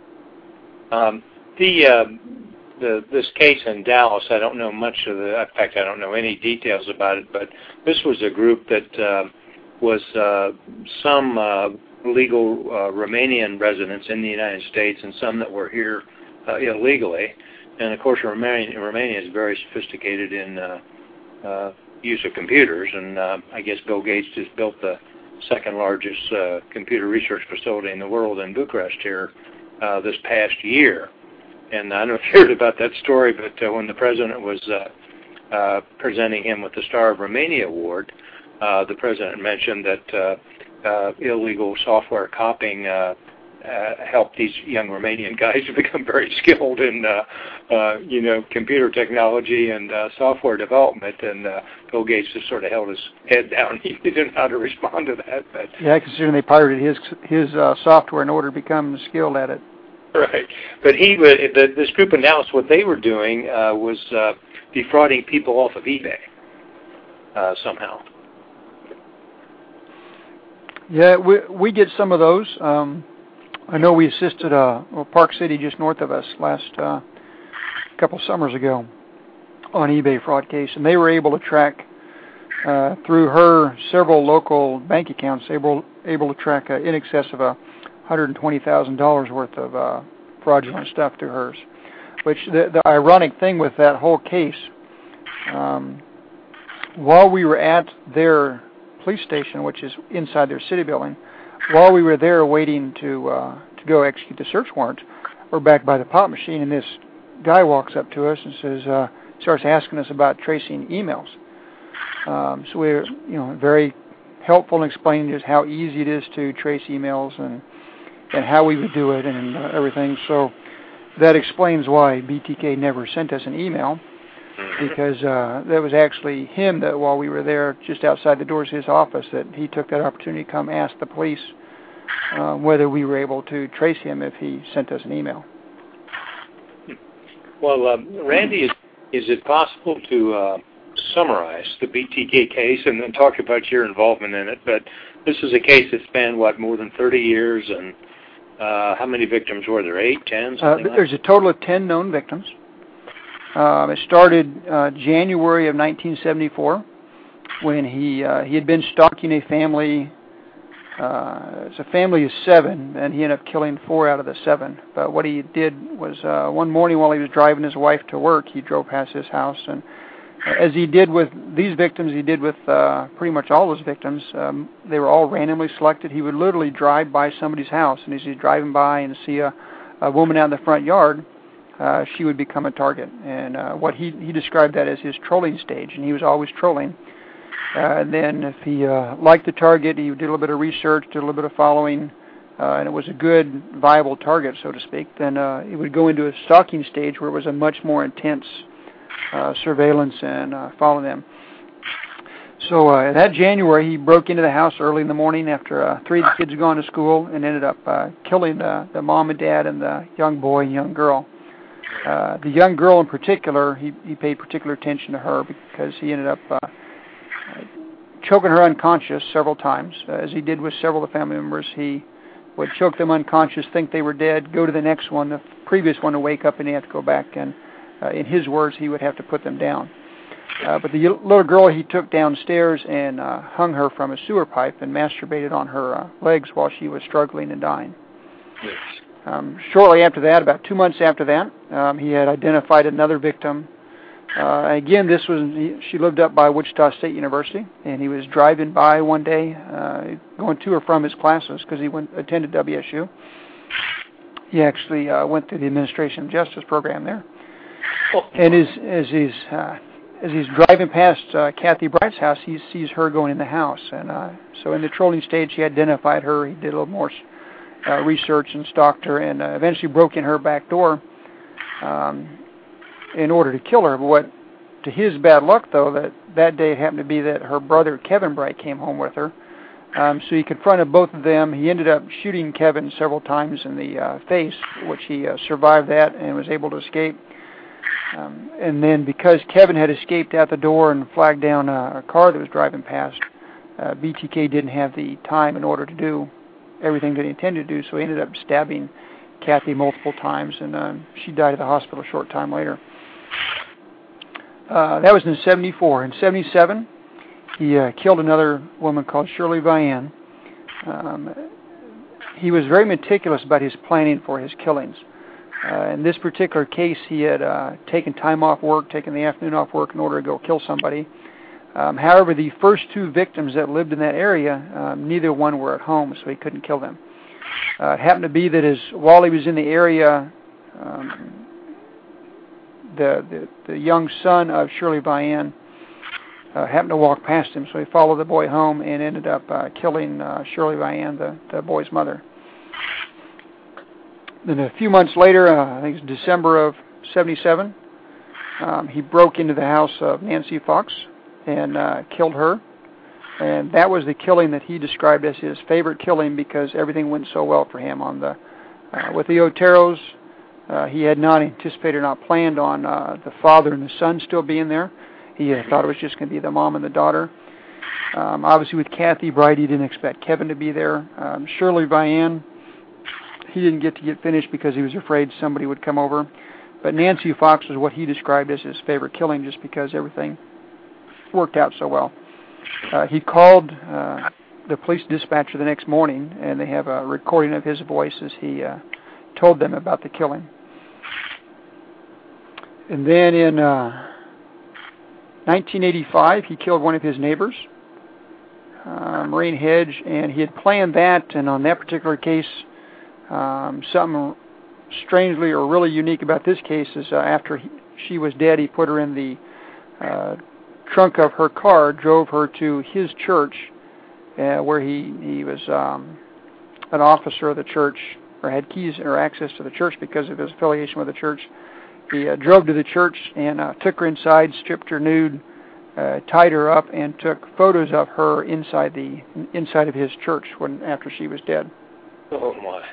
um, the uh, the this case in Dallas, I don't know much of the. In fact, I don't know any details about it. But this was a group that uh, was uh, some uh, legal uh, Romanian residents in the United States, and some that were here uh, illegally. And of course, Romania, Romania is very sophisticated in uh, uh, use of computers, and uh, I guess Bill Gates just built the second largest uh, computer research facility in the world in Bucharest here uh, this past year. And I don't know if you heard about that story, but uh, when the president was uh, uh, presenting him with the Star of Romania Award, uh, the president mentioned that uh, uh, illegal software copying uh, Uh, help these young Romanian guys to become very skilled in, uh, uh, you know, computer technology and uh, software development. And uh, Bill Gates just sort of held his head down. He didn't know how to respond to that. But yeah, considering they pirated his his uh, software in order to become skilled at it. Right, but he the, this group announced what they were doing uh, was uh, defrauding people off of eBay uh, somehow. Yeah, we we get some of those. Um, I know we assisted uh, well, Park City, just north of us, last uh, couple summers ago on eBay fraud case, and they were able to track uh, through her several local bank accounts, able able to track uh, in excess of a one hundred twenty thousand dollars worth of uh, fraudulent stuff through hers. Which the, the ironic thing with that whole case, um, while we were at their police station, which is inside their city building, while we were there waiting to uh, to go execute the search warrant, we're back by the pop machine, and this guy walks up to us and says, uh, starts asking us about tracing emails. Um, so we're, you know, very helpful in explaining just how easy it is to trace emails and and how we would do it and uh, everything. So that explains why B T K never sent us an email, because uh, that was actually him that while we were there just outside the doors of his office, that he took that opportunity to come ask the police uh, whether we were able to trace him if he sent us an email. Well, uh, Randy, is, is it possible to uh, summarize the B T K case and then talk about your involvement in it? But this is a case that spanned, what, more than thirty years, and uh, how many victims were there? Eight, ten, something uh, like There's a total of ten known victims. Um, it started uh, January of nineteen seventy-four when he uh, he had been stalking a family. Uh, it's a family of seven, and he ended up killing four out of the seven. But what he did was uh, one morning while he was driving his wife to work, he drove past his house, and as he did with these victims, he did with uh, pretty much all those victims. Um, they were all randomly selected. He would literally drive by somebody's house, and as he's driving by and see a, a woman out in the front yard, Uh, she would become a target. And uh, what he he described that as his trolling stage, and he was always trolling. Uh, and then if he uh, liked the target, he did a little bit of research, did a little bit of following, uh, and it was a good, viable target, so to speak. Then uh, it would go into a stalking stage where it was a much more intense uh, surveillance and uh, following them. So uh, that January, he broke into the house early in the morning after uh, three of the kids had gone to school and ended up uh, killing the, the mom and dad and the young boy and young girl. Uh, the young girl in particular, he, he paid particular attention to her because he ended up uh, choking her unconscious several times. Uh, as he did with several of the family members, he would choke them unconscious, think they were dead, go to the next one, the previous one to wake up, and he had to go back. And uh, in his words, he would have to put them down. Uh, but the little girl he took downstairs and uh, hung her from a sewer pipe and masturbated on her uh, legs while she was struggling and dying. Yes. Um, shortly after that, about two months after that, um, he had identified another victim. Uh, again, this was he, she lived up by Wichita State University, and he was driving by one day, uh, going to or from his classes because he went attended W S U. He actually uh, went through the Administration of Justice program there, and as as he's uh, as he's driving past uh, Kathy Bright's house, he sees her going in the house, and uh, so in the trolling stage, he identified her. He did a little more uh, research and stalked her, and uh, eventually broke in her back door um, in order to kill her. But what, to his bad luck, though, that that day it happened to be that her brother Kevin Bright came home with her. Um, so he confronted both of them. He ended up shooting Kevin several times in the uh, face, which he uh, survived that and was able to escape. Um, and then because Kevin had escaped out the door and flagged down a, a car that was driving past, uh, B T K didn't have the time in order to do everything that he intended to do, so he ended up stabbing Kathy multiple times, and uh, she died at the hospital a short time later. Uh, that was in seventy-four. In seventy-seven, he uh, killed another woman called Shirley Vian. Um, he was very meticulous about his planning for his killings. Uh, in this particular case, he had uh, taken time off work, taken the afternoon off work in order to go kill somebody. Um, however, the first two victims that lived in that area, um, neither one were at home, so he couldn't kill them. Uh, it happened to be that as, while he was in the area, um, the, the the young son of Shirley Vian uh, happened to walk past him, so he followed the boy home and ended up uh, killing uh, Shirley Vian, the, the boy's mother. Then a few months later, uh, I think it's December of seventy-seven, um, he broke into the house of Nancy Fox and uh, killed her. And that was the killing that he described as his favorite killing because everything went so well for him. On the uh, with the Oteros, uh, he had not anticipated, not planned on uh, the father and the son still being there. He uh, thought it was just going to be the mom and the daughter. Um, obviously, with Kathy Bright, he didn't expect Kevin to be there. Um, Shirley Vian, he didn't get to get finished because he was afraid somebody would come over. But Nancy Fox was what he described as his favorite killing just because everything worked out so well. Uh, he called uh, the police dispatcher the next morning, and they have a recording of his voice as he uh, told them about the killing. And then in uh, nineteen eighty-five, he killed one of his neighbors, uh, Maureen Hedge, and he had planned that, and on that particular case, um, something strangely or really unique about this case is uh, after he, she was dead, he put her in the uh, trunk of her car, drove her to his church, uh, where he he was um, an officer of the church, or had keys or access to the church because of his affiliation with the church. He uh, drove to the church and uh, took her inside, stripped her nude, uh, tied her up, and took photos of her inside the inside of his church when after she was dead. Oh my!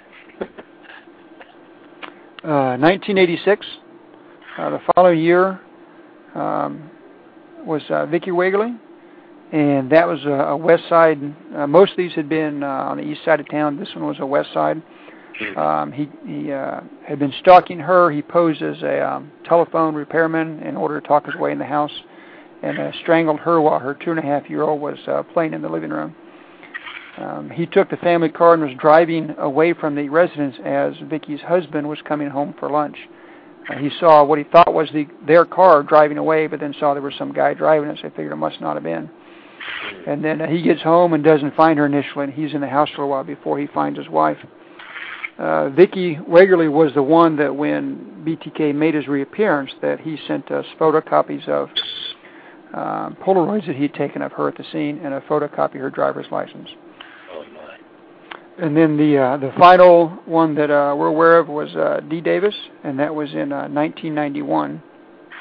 uh, nineteen eighty-six, uh, the following year. Um, was uh, Vicky Wagley, and that was a, a west side. Uh, most of these had been uh, on the east side of town. This one was a west side. Um, he he uh, had been stalking her. He posed as a um, telephone repairman in order to talk his way in the house, and uh, strangled her while her two and a half year old was uh, playing in the living room. Um, he took the family car and was driving away from the residence as Vicky's husband was coming home for lunch. Uh, he saw what he thought was the their car driving away, but then saw there was some guy driving it, so he figured it must not have been. And then uh, he gets home and doesn't find her initially, and he's in the house for a while before he finds his wife. Uh, Vicky Wagerly was the one that when B T K made his reappearance that he sent us photocopies of uh, Polaroids that he had taken of her at the scene and a photocopy of her driver's license. Oh, my. And then the uh, the final one that uh, we're aware of was uh, Dee Davis, and that was in uh, nineteen ninety-one.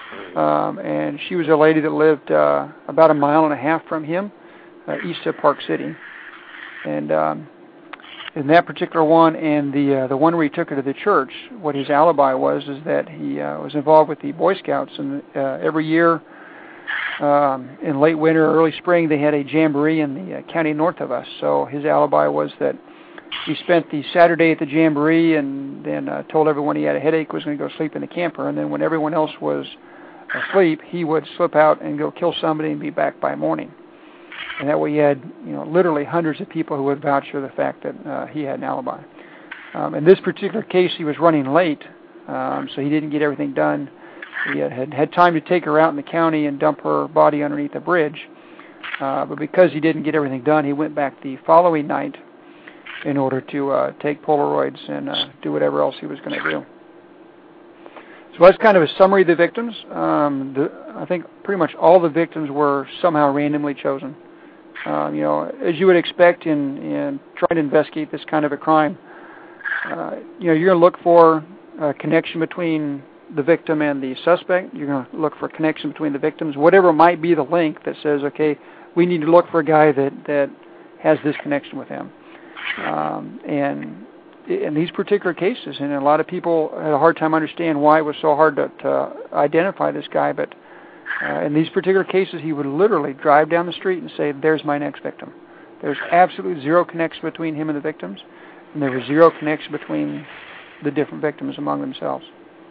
Um, and she was a lady that lived uh, about a mile and a half from him, uh, east of Park City. And um, in that particular one, and the uh, the one where he took her to the church, what his alibi was is that he uh, was involved with the Boy Scouts, and uh, every year um, in late winter, early spring, they had a jamboree in the uh, county north of us. So his alibi was that he spent the Saturday at the jamboree and then uh, told everyone he had a headache, was going to go sleep in the camper, and then when everyone else was asleep, he would slip out and go kill somebody and be back by morning. And that way he had, you know, literally hundreds of people who would vouch for the fact that uh, he had an alibi. Um, in this particular case, he was running late, um, so he didn't get everything done. He had, had had time to take her out in the county and dump her body underneath a bridge. Uh, but because he didn't get everything done, he went back the following night in order to uh, take Polaroids and uh, do whatever else he was going to do. So that's kind of a summary of the victims. Um, the, I think pretty much all the victims were somehow randomly chosen. Um, you know, as you would expect in, in trying to investigate this kind of a crime, uh, you know, you're going to look for a connection between the victim and the suspect. You're going to look for a connection between the victims, whatever might be the link that says, okay, we need to look for a guy that, that has this connection with him. Um, and in these particular cases, and a lot of people had a hard time understanding why it was so hard to, to identify this guy, but uh, in these particular cases, he would literally drive down the street and say, there's my next victim. There's absolutely zero connection between him and the victims, and there was zero connection between the different victims among themselves.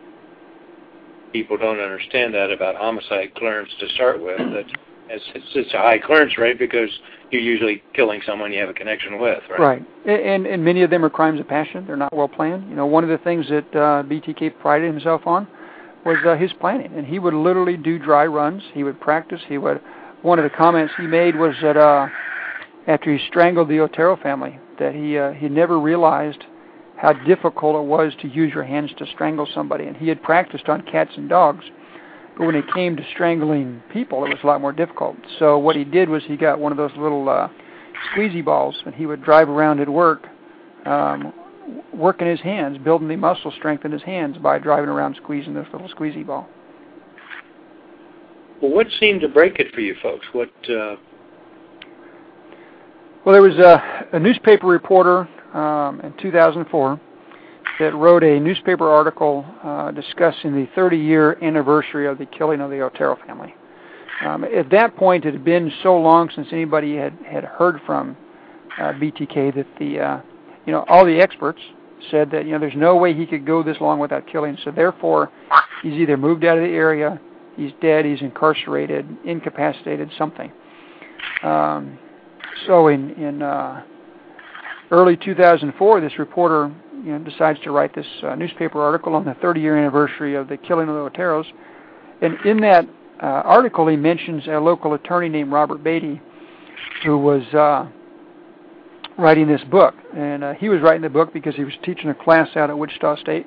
People don't understand that about homicide clearance to start with, that it's, it's, it's a high clearance rate because you're usually killing someone you have a connection with, right? Right. And, and many of them are crimes of passion. They're not well planned. You know, one of the things that uh, B T K prided himself on was uh, his planning. And he would literally do dry runs. He would practice. He would. One of the comments he made was that uh, after he strangled the Otero family, that he uh, he never realized how difficult it was to use your hands to strangle somebody. And he had practiced on cats and dogs. But when it came to strangling people, it was a lot more difficult. So what he did was he got one of those little uh, squeezy balls, and he would drive around at work, um, working his hands, building the muscle strength in his hands by driving around squeezing this little squeezy ball. Well, what seemed to break it for you folks? What? Uh... Well, there was a, a newspaper reporter um, in two thousand four that wrote a newspaper article uh, discussing the thirty-year anniversary of the killing of the Otero family. Um, at that point, it had been so long since anybody had, had heard from uh, B T K that the, uh, you know, all the experts said that, you know, there's no way he could go this long without killing. So therefore, he's either moved out of the area, he's dead, he's incarcerated, incapacitated, something. Um, so in in uh, early two thousand four, this reporter, you know, decides to write this uh, newspaper article on the thirty-year anniversary of the killing of the Oteros. And in that uh, article, he mentions a local attorney named Robert Beatty, who was uh, writing this book. And uh, he was writing the book because he was teaching a class out at Wichita State,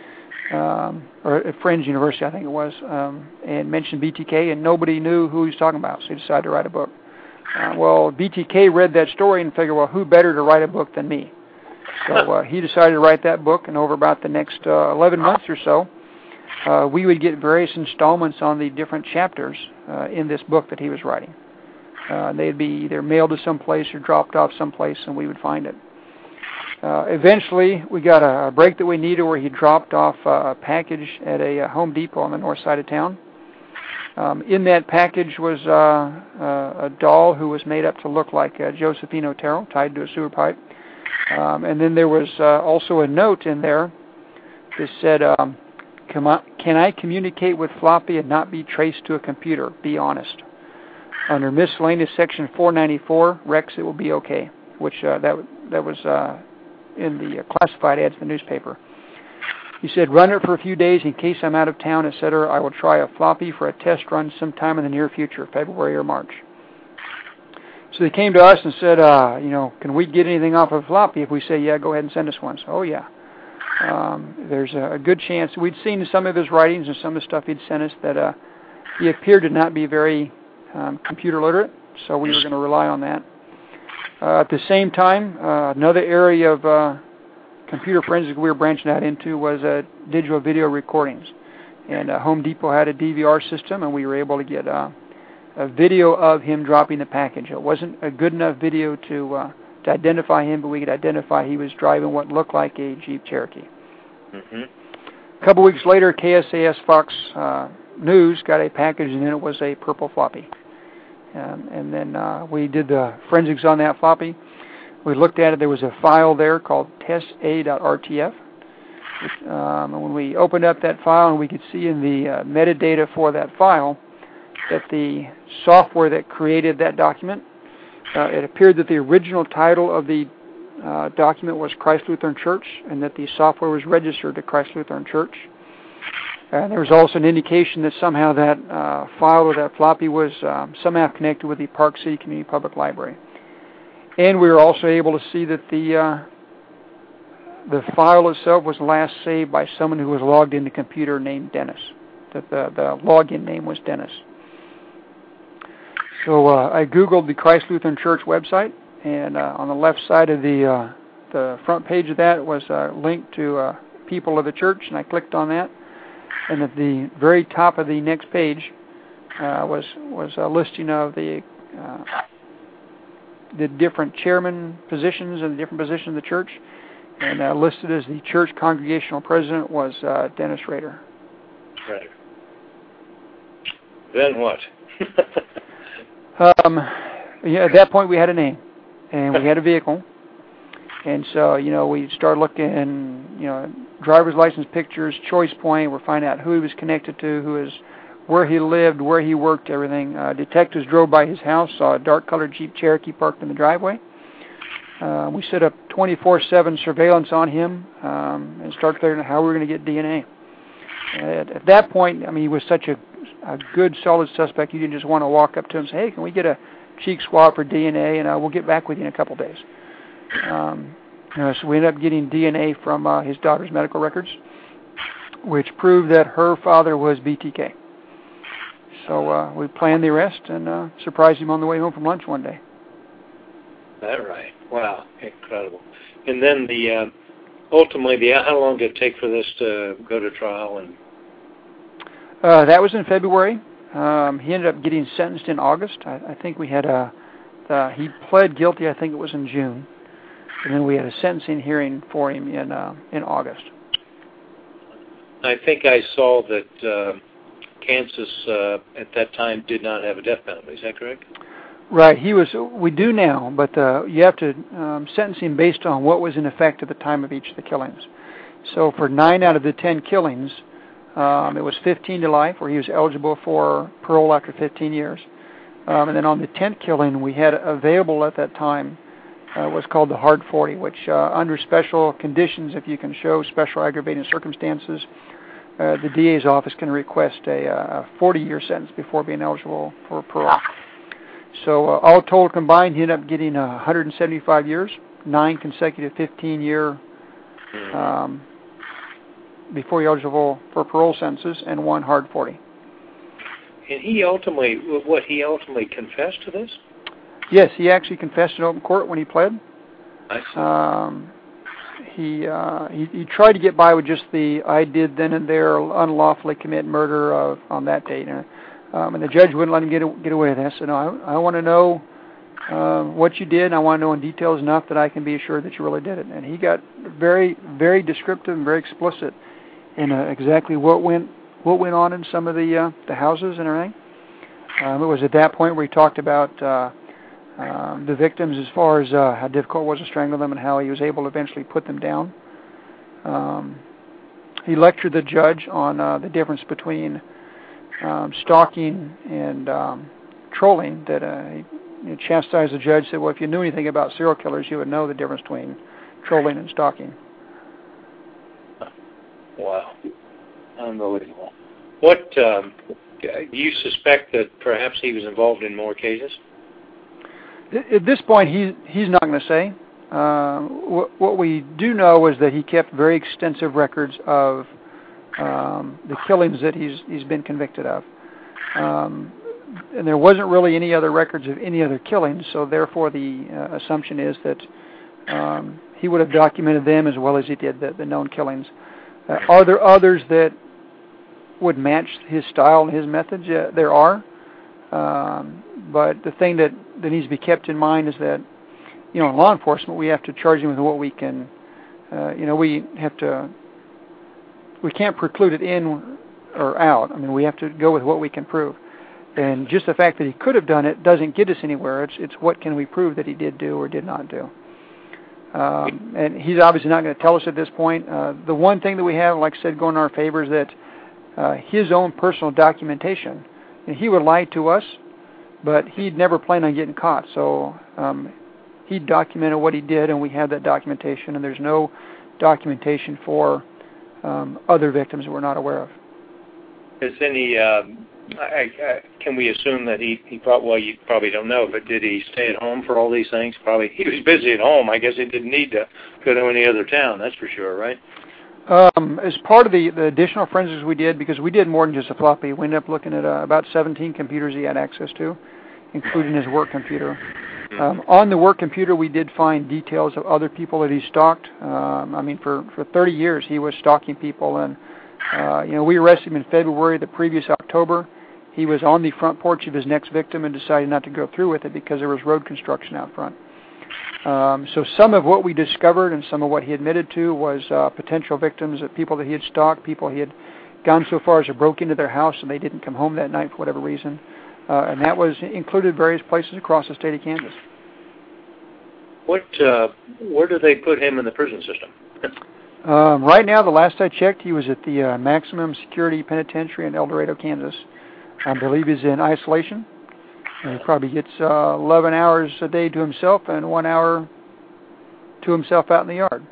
um, or at Friends University, I think it was, um, and mentioned B T K, and nobody knew who he was talking about, so he decided to write a book. Uh, well, B T K read that story and figured, well, who better to write a book than me? So uh, he decided to write that book, and over about the next uh, eleven months or so, uh, we would get various installments on the different chapters uh, in this book that he was writing. Uh, they'd be either mailed to someplace or dropped off someplace, and we would find it. Uh, eventually, we got a break that we needed where he dropped off a package at a, a Home Depot on the north side of town. Um, in that package was uh, uh, a doll who was made up to look like uh, Josephine Otero, tied to a sewer pipe. Um, and then there was uh, also a note in there that said, um, can I communicate with Floppy and not be traced to a computer? Be honest. Under miscellaneous section four ninety-four, Rex, it will be okay, which uh, that, that was uh, in the uh, classified ads in the newspaper. He said, run it for a few days in case I'm out of town, et cetera. I will try a Floppy for a test run sometime in the near future, February or March. So they came to us and said, uh, you know, can we get anything off of Floppy? If we say, yeah, go ahead and send us one. So, oh, yeah. Um, there's a, a good chance. We'd seen some of his writings and some of the stuff he'd sent us that uh, he appeared to not be very um, computer literate, so we were going to rely on that. Uh, at the same time, uh, another area of uh, computer forensics we were branching out into was uh, digital video recordings. And uh, Home Depot had a D V R system, and we were able to get uh, a video of him dropping the package. It wasn't a good enough video to uh, to identify him, but we could identify he was driving what looked like a Jeep Cherokee. Mm-hmm. A couple weeks later, K S A S Fox uh, News got a package, and then it was a purple floppy. Um, and then uh, we did the forensics on that floppy. We looked at it. There was a file there called test a dot r t f. Um, and when we opened up that file, and we could see in the uh, metadata for that file that the software that created that document, uh, it appeared that the original title of the uh, document was Christ Lutheran Church, and that the software was registered to Christ Lutheran Church. And there was also an indication that somehow that uh, file or that floppy was um, somehow connected with the Park City Community Public Library. And we were also able to see that the uh, the file itself was last saved by someone who was logged in the computer named Dennis. That the, the login name was Dennis. So uh, I Googled the Christ Lutheran Church website, and uh, on the left side of the uh, the front page of that was a link to uh, people of the church, and I clicked on that. And at the very top of the next page uh, was was a listing of the uh, the different chairman positions and the different positions of the church. And uh, listed as the church congregational president was uh, Dennis Rader. Right. Then what? um, yeah, at that point we had a name, and we had a vehicle. And so, you know, we started looking, you know, driver's license pictures, choice point. We're finding out who he was connected to, who is, where he lived, where he worked, everything. Uh, detectives drove by his house, saw a dark-colored Jeep Cherokee parked in the driveway. Uh, we set up twenty-four seven surveillance on him um, and started figuring out how we were going to get D N A. At, at that point, I mean, he was such a, a good, solid suspect, you didn't just want to walk up to him and say, hey, can we get a cheek swab for D N A, and uh, we'll get back with you in a couple days. Um, you know, so we ended up getting D N A from uh, his daughter's medical records, which proved that her father was B T K. So uh, we planned the arrest and uh, surprised him on the way home from lunch one day. That right. Wow, incredible. And then the uh, ultimately, the how long did it take for this to go to trial? And uh, that was in February. Um, he ended up getting sentenced in August. I, I think we had a uh, he pled guilty. I think it was in June, and then we had a sentencing hearing for him in uh, in August. I think I saw that uh, Kansas uh, at that time did not have a death penalty. Is that correct? Right. He was. We do now, but uh, you have to um, sentence him based on what was in effect at the time of each of the killings. So for nine out of the ten killings, um, it was fifteen to life, where he was eligible for parole after fifteen years. Um, and then on the tenth killing, we had available at that time uh, was called the hard forty, which uh, under special conditions, if you can show special aggravating circumstances, uh, the D A's office can request a, a forty-year sentence before being eligible for parole. So uh, all told combined, he ended up getting uh, one hundred seventy-five years, nine consecutive fifteen-year um, before he eligible for parole sentences, and one hard forty. And he ultimately, what, he ultimately confessed to this? Yes, he actually confessed in open court when he pled. I see. Um, he, uh, he he tried to get by with just the I did then and there unlawfully commit murder of, on that date. And, Um, and the judge wouldn't let him get get away with that. So no, I, I want to know uh, what you did, and I want to know in details enough that I can be assured that you really did it. And he got very, very descriptive and very explicit in uh, exactly what went what went on in some of the uh, the houses and everything. Um, it was at that point where he talked about uh, um, the victims as far as uh, how difficult it was to strangle them and how he was able to eventually put them down. Um, he lectured the judge on uh, the difference between Um, stalking and um, trolling, that uh, he, he chastised the judge, said, well, if you knew anything about serial killers, you would know the difference between trolling and stalking. Wow. Unbelievable. What, um, do you suspect that perhaps he was involved in more cases? At this point, he, he's not going to say. Uh, what, what we do know is that he kept very extensive records of Um, the killings that he's he's been convicted of, um, and there wasn't really any other records of any other killings. So therefore, the uh, assumption is that um, he would have documented them as well as he did the, the known killings. Uh, are there others that would match his style and his methods. Uh, there are, um, but the thing that, that needs to be kept in mind is that, you know, in law enforcement, we have to charge him with what we can. Uh, you know, we have to. We can't preclude it in or out. I mean, we have to go with what we can prove. And just the fact that he could have done it doesn't get us anywhere. It's it's what can we prove that he did do or did not do. Um, and he's obviously not going to tell us at this point. Uh, the one thing that we have, like I said, going in our favor is that uh, his own personal documentation. And he would lie to us, but he'd never plan on getting caught. So um, he documented what he did, and we have that documentation. And there's no documentation for um, other victims that we're not aware of. Is any? Um I, I, can we assume that he, he probably, well, you probably don't know, but did he stay at home for all these things? Probably. He was busy at home. I guess he didn't need to go to any other town, that's for sure, right? Um, as part of the, the additional forensics we did, because we did more than just a floppy, we ended up looking at uh, about seventeen computers he had access to, including his work computer. Um, on the work computer, we did find details of other people that he stalked. Um, I mean, for, for thirty years, he was stalking people, and Uh, you know, we arrested him in February. The previous October, he was on the front porch of his next victim and decided not to go through with it because there was road construction out front. Um, so some of what we discovered and some of what he admitted to was uh, potential victims, of people that he had stalked, people he had gone so far as to broke into their house and they didn't come home that night for whatever reason. Uh, and that was included various places across the state of Kansas. What, uh, where do they put him in the prison system? Um, right now, the last I checked, he was at the uh, maximum security penitentiary in El Dorado, Kansas. I believe he's in isolation. And he probably gets uh, eleven hours a day to himself and one hour to himself out in the yard.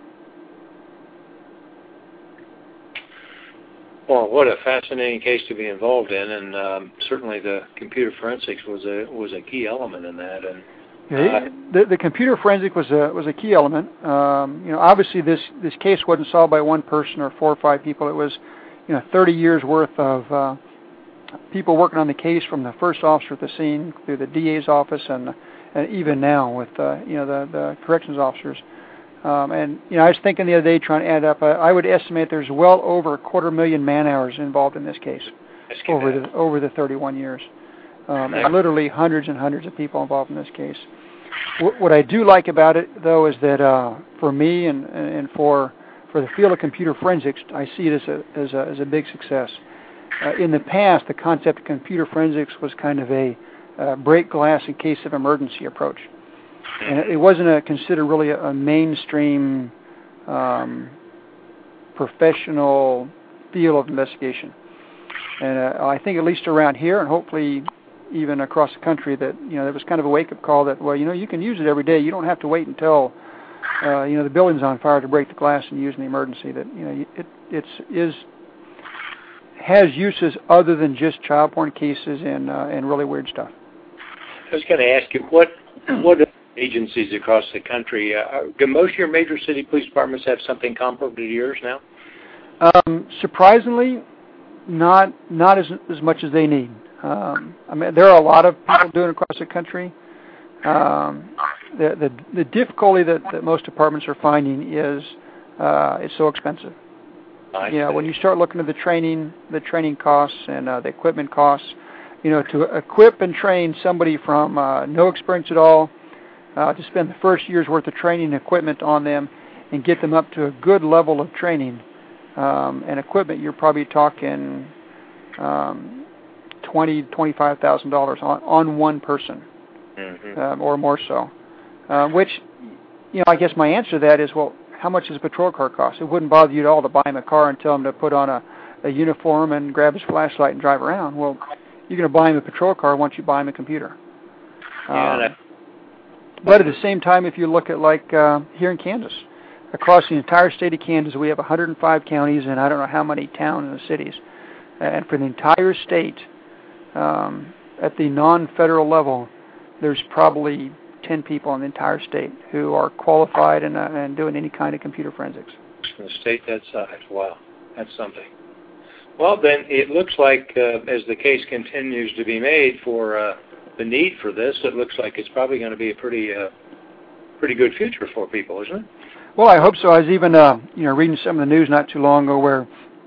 Well, what a fascinating case to be involved in, and um, certainly the computer forensics was a was a key element in that. And Yeah, the, the computer forensic was a was a key element. Um, you know, obviously this, this case wasn't solved by one person or four or five people. It was, you know, thirty years worth of uh, people working on the case, from the first officer at the scene through the D A's office and and even now with uh, you know the, the corrections officers. Um, and you know, I was thinking the other day, trying to add up. I, I would estimate there's well over a quarter million man hours involved in this case over the over the thirty-one years. Um, and literally hundreds and hundreds of people involved in this case. What I do like about it, though, is that uh, for me and and for for the field of computer forensics, I see it as a as a, as a big success. Uh, in the past, the concept of computer forensics was kind of a uh, break glass in case of emergency approach, and it wasn't a, considered really a, a mainstream um, professional field of investigation. And uh, I think at least around here, and hopefully even across the country, that, you know, there was kind of a wake-up call that, well, you know, you can use it every day. You don't have to wait until, uh, you know, the building's on fire to break the glass and use in the emergency. That, you know, it it's is has uses other than just child porn cases and uh, and really weird stuff. I was going to ask you, what what agencies across the country, uh, do most of your major city police departments have something comparable to yours now? Um, surprisingly, not not as as much as they need. Um, I mean, there are a lot of people doing it across the country. Um, the, the the difficulty that, that most departments are finding is uh, it's so expensive. I you know, see. when you start looking at the training, the training costs and uh, the equipment costs, you know, to equip and train somebody from uh, no experience at all, uh, to spend the first year's worth of training and equipment on them and get them up to a good level of training um, and equipment, you're probably talking um, twenty, twenty-five thousand dollars on on one person, mm-hmm. um, or more so. Uh, which, you know, I guess my answer to that is, well, how much does a patrol car cost? It wouldn't bother you at all to buy him a car and tell him to put on a, a uniform and grab his flashlight and drive around. Well, you're going to buy him a patrol car once you buy him a computer. Yeah, um, that... But at the same time, if you look at, like, uh, here in Kansas, across the entire state of Kansas, we have one hundred five counties and I don't know how many towns and cities. And for the entire state, um, at the non-federal level, there's probably ten people in the entire state who are qualified and, uh, and doing any kind of computer forensics. In a state that size, wow, that's something. Well, then it looks like uh, as the case continues to be made for uh, the need for this, it looks like it's probably going to be a pretty, uh, pretty good future for people, isn't it? Well, I hope so. I was even, uh, you know, reading some of the news not too long ago where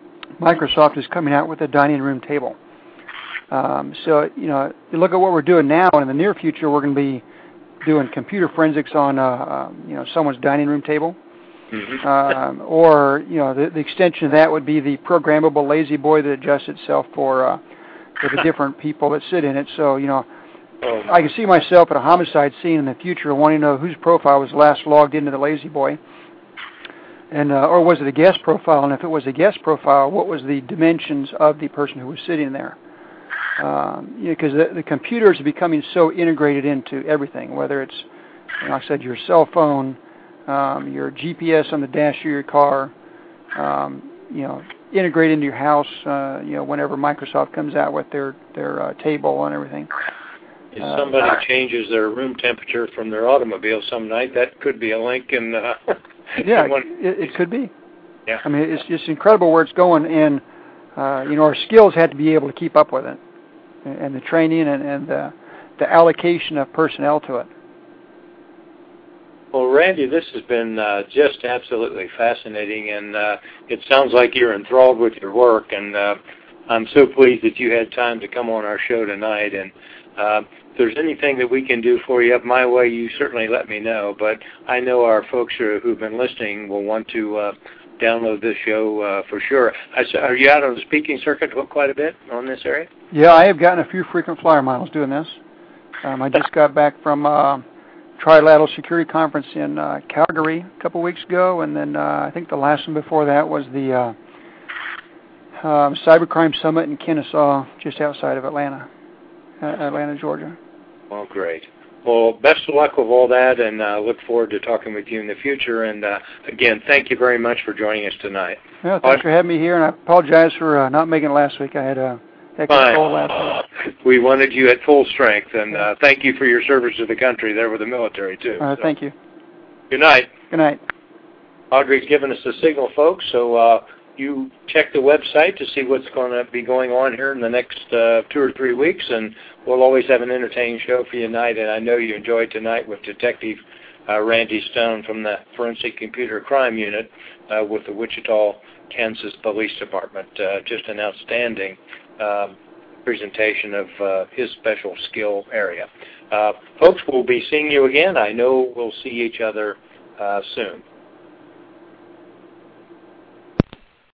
Microsoft is coming out with a dining room table. Um, so, you know, you look at what we're doing now, and in the near future, we're going to be doing computer forensics on, uh, uh, you know, someone's dining room table. Mm-hmm. um, or, you know, the, the extension of that would be the programmable lazy boy that adjusts itself for, uh, for the different people that sit in it. So, you know, oh. I can see myself at a homicide scene in the future wanting to know whose profile was last logged into the lazy boy. And, uh, or was it a guest profile? And if it was a guest profile, what was the dimensions of the person who was sitting there? Um, you know, because the, the computers are becoming so integrated into everything, whether it's, you know, like I said, your cell phone, um, your G P S on the dash of your car, um, you know, integrate into your house, uh, you know, whenever Microsoft comes out with their, their uh, table and everything. If somebody uh, changes their room temperature from their automobile some night, that could be a link in... Uh, yeah, it, it could be. Yeah. I mean, it's just incredible where it's going, and, uh, you know, our skills had to be able to keep up with it, and the training and, and the, the allocation of personnel to it. Well, Randy, this has been uh, just absolutely fascinating, and uh, it sounds like you're enthralled with your work, and uh, I'm so pleased that you had time to come on our show tonight. And uh, if there's anything that we can do for you up my way, you certainly let me know. But I know our folks who, who've been listening will want to uh, download this show uh, for sure. I, are you out on the speaking circuit quite a bit on this area? Yeah, I have gotten a few frequent flyer miles doing this. Um, I just got back from... Uh, Trilateral Security Conference in uh, Calgary a couple weeks ago, and then uh, I think the last one before that was the uh, um, Cybercrime Summit in Kennesaw, just outside of Atlanta, uh, Atlanta, Georgia. Well, great. Well, best of luck with all that, and uh, look forward to talking with you in the future. And uh, again, thank you very much for joining us tonight. Yeah, thanks for having me here, and I apologize for uh, not making it last week. I had a heck of a cold last week. We wanted you at full strength, and uh, thank you for your service to the country there with the military, too. Uh, so. Thank you. Good night. Good night. Audrey's given us the signal, folks, so uh, you check the website to see what's going to be going on here in the next uh, two or three weeks, and we'll always have an entertaining show for you tonight, and I know you enjoyed tonight with Detective uh, Randy Stone from the Forensic Computer Crime Unit uh, with the Wichita, Kansas Police Department. Uh, just an outstanding um, presentation of uh, his special skill area. Uh, folks, we'll be seeing you again. I know we'll see each other uh, soon.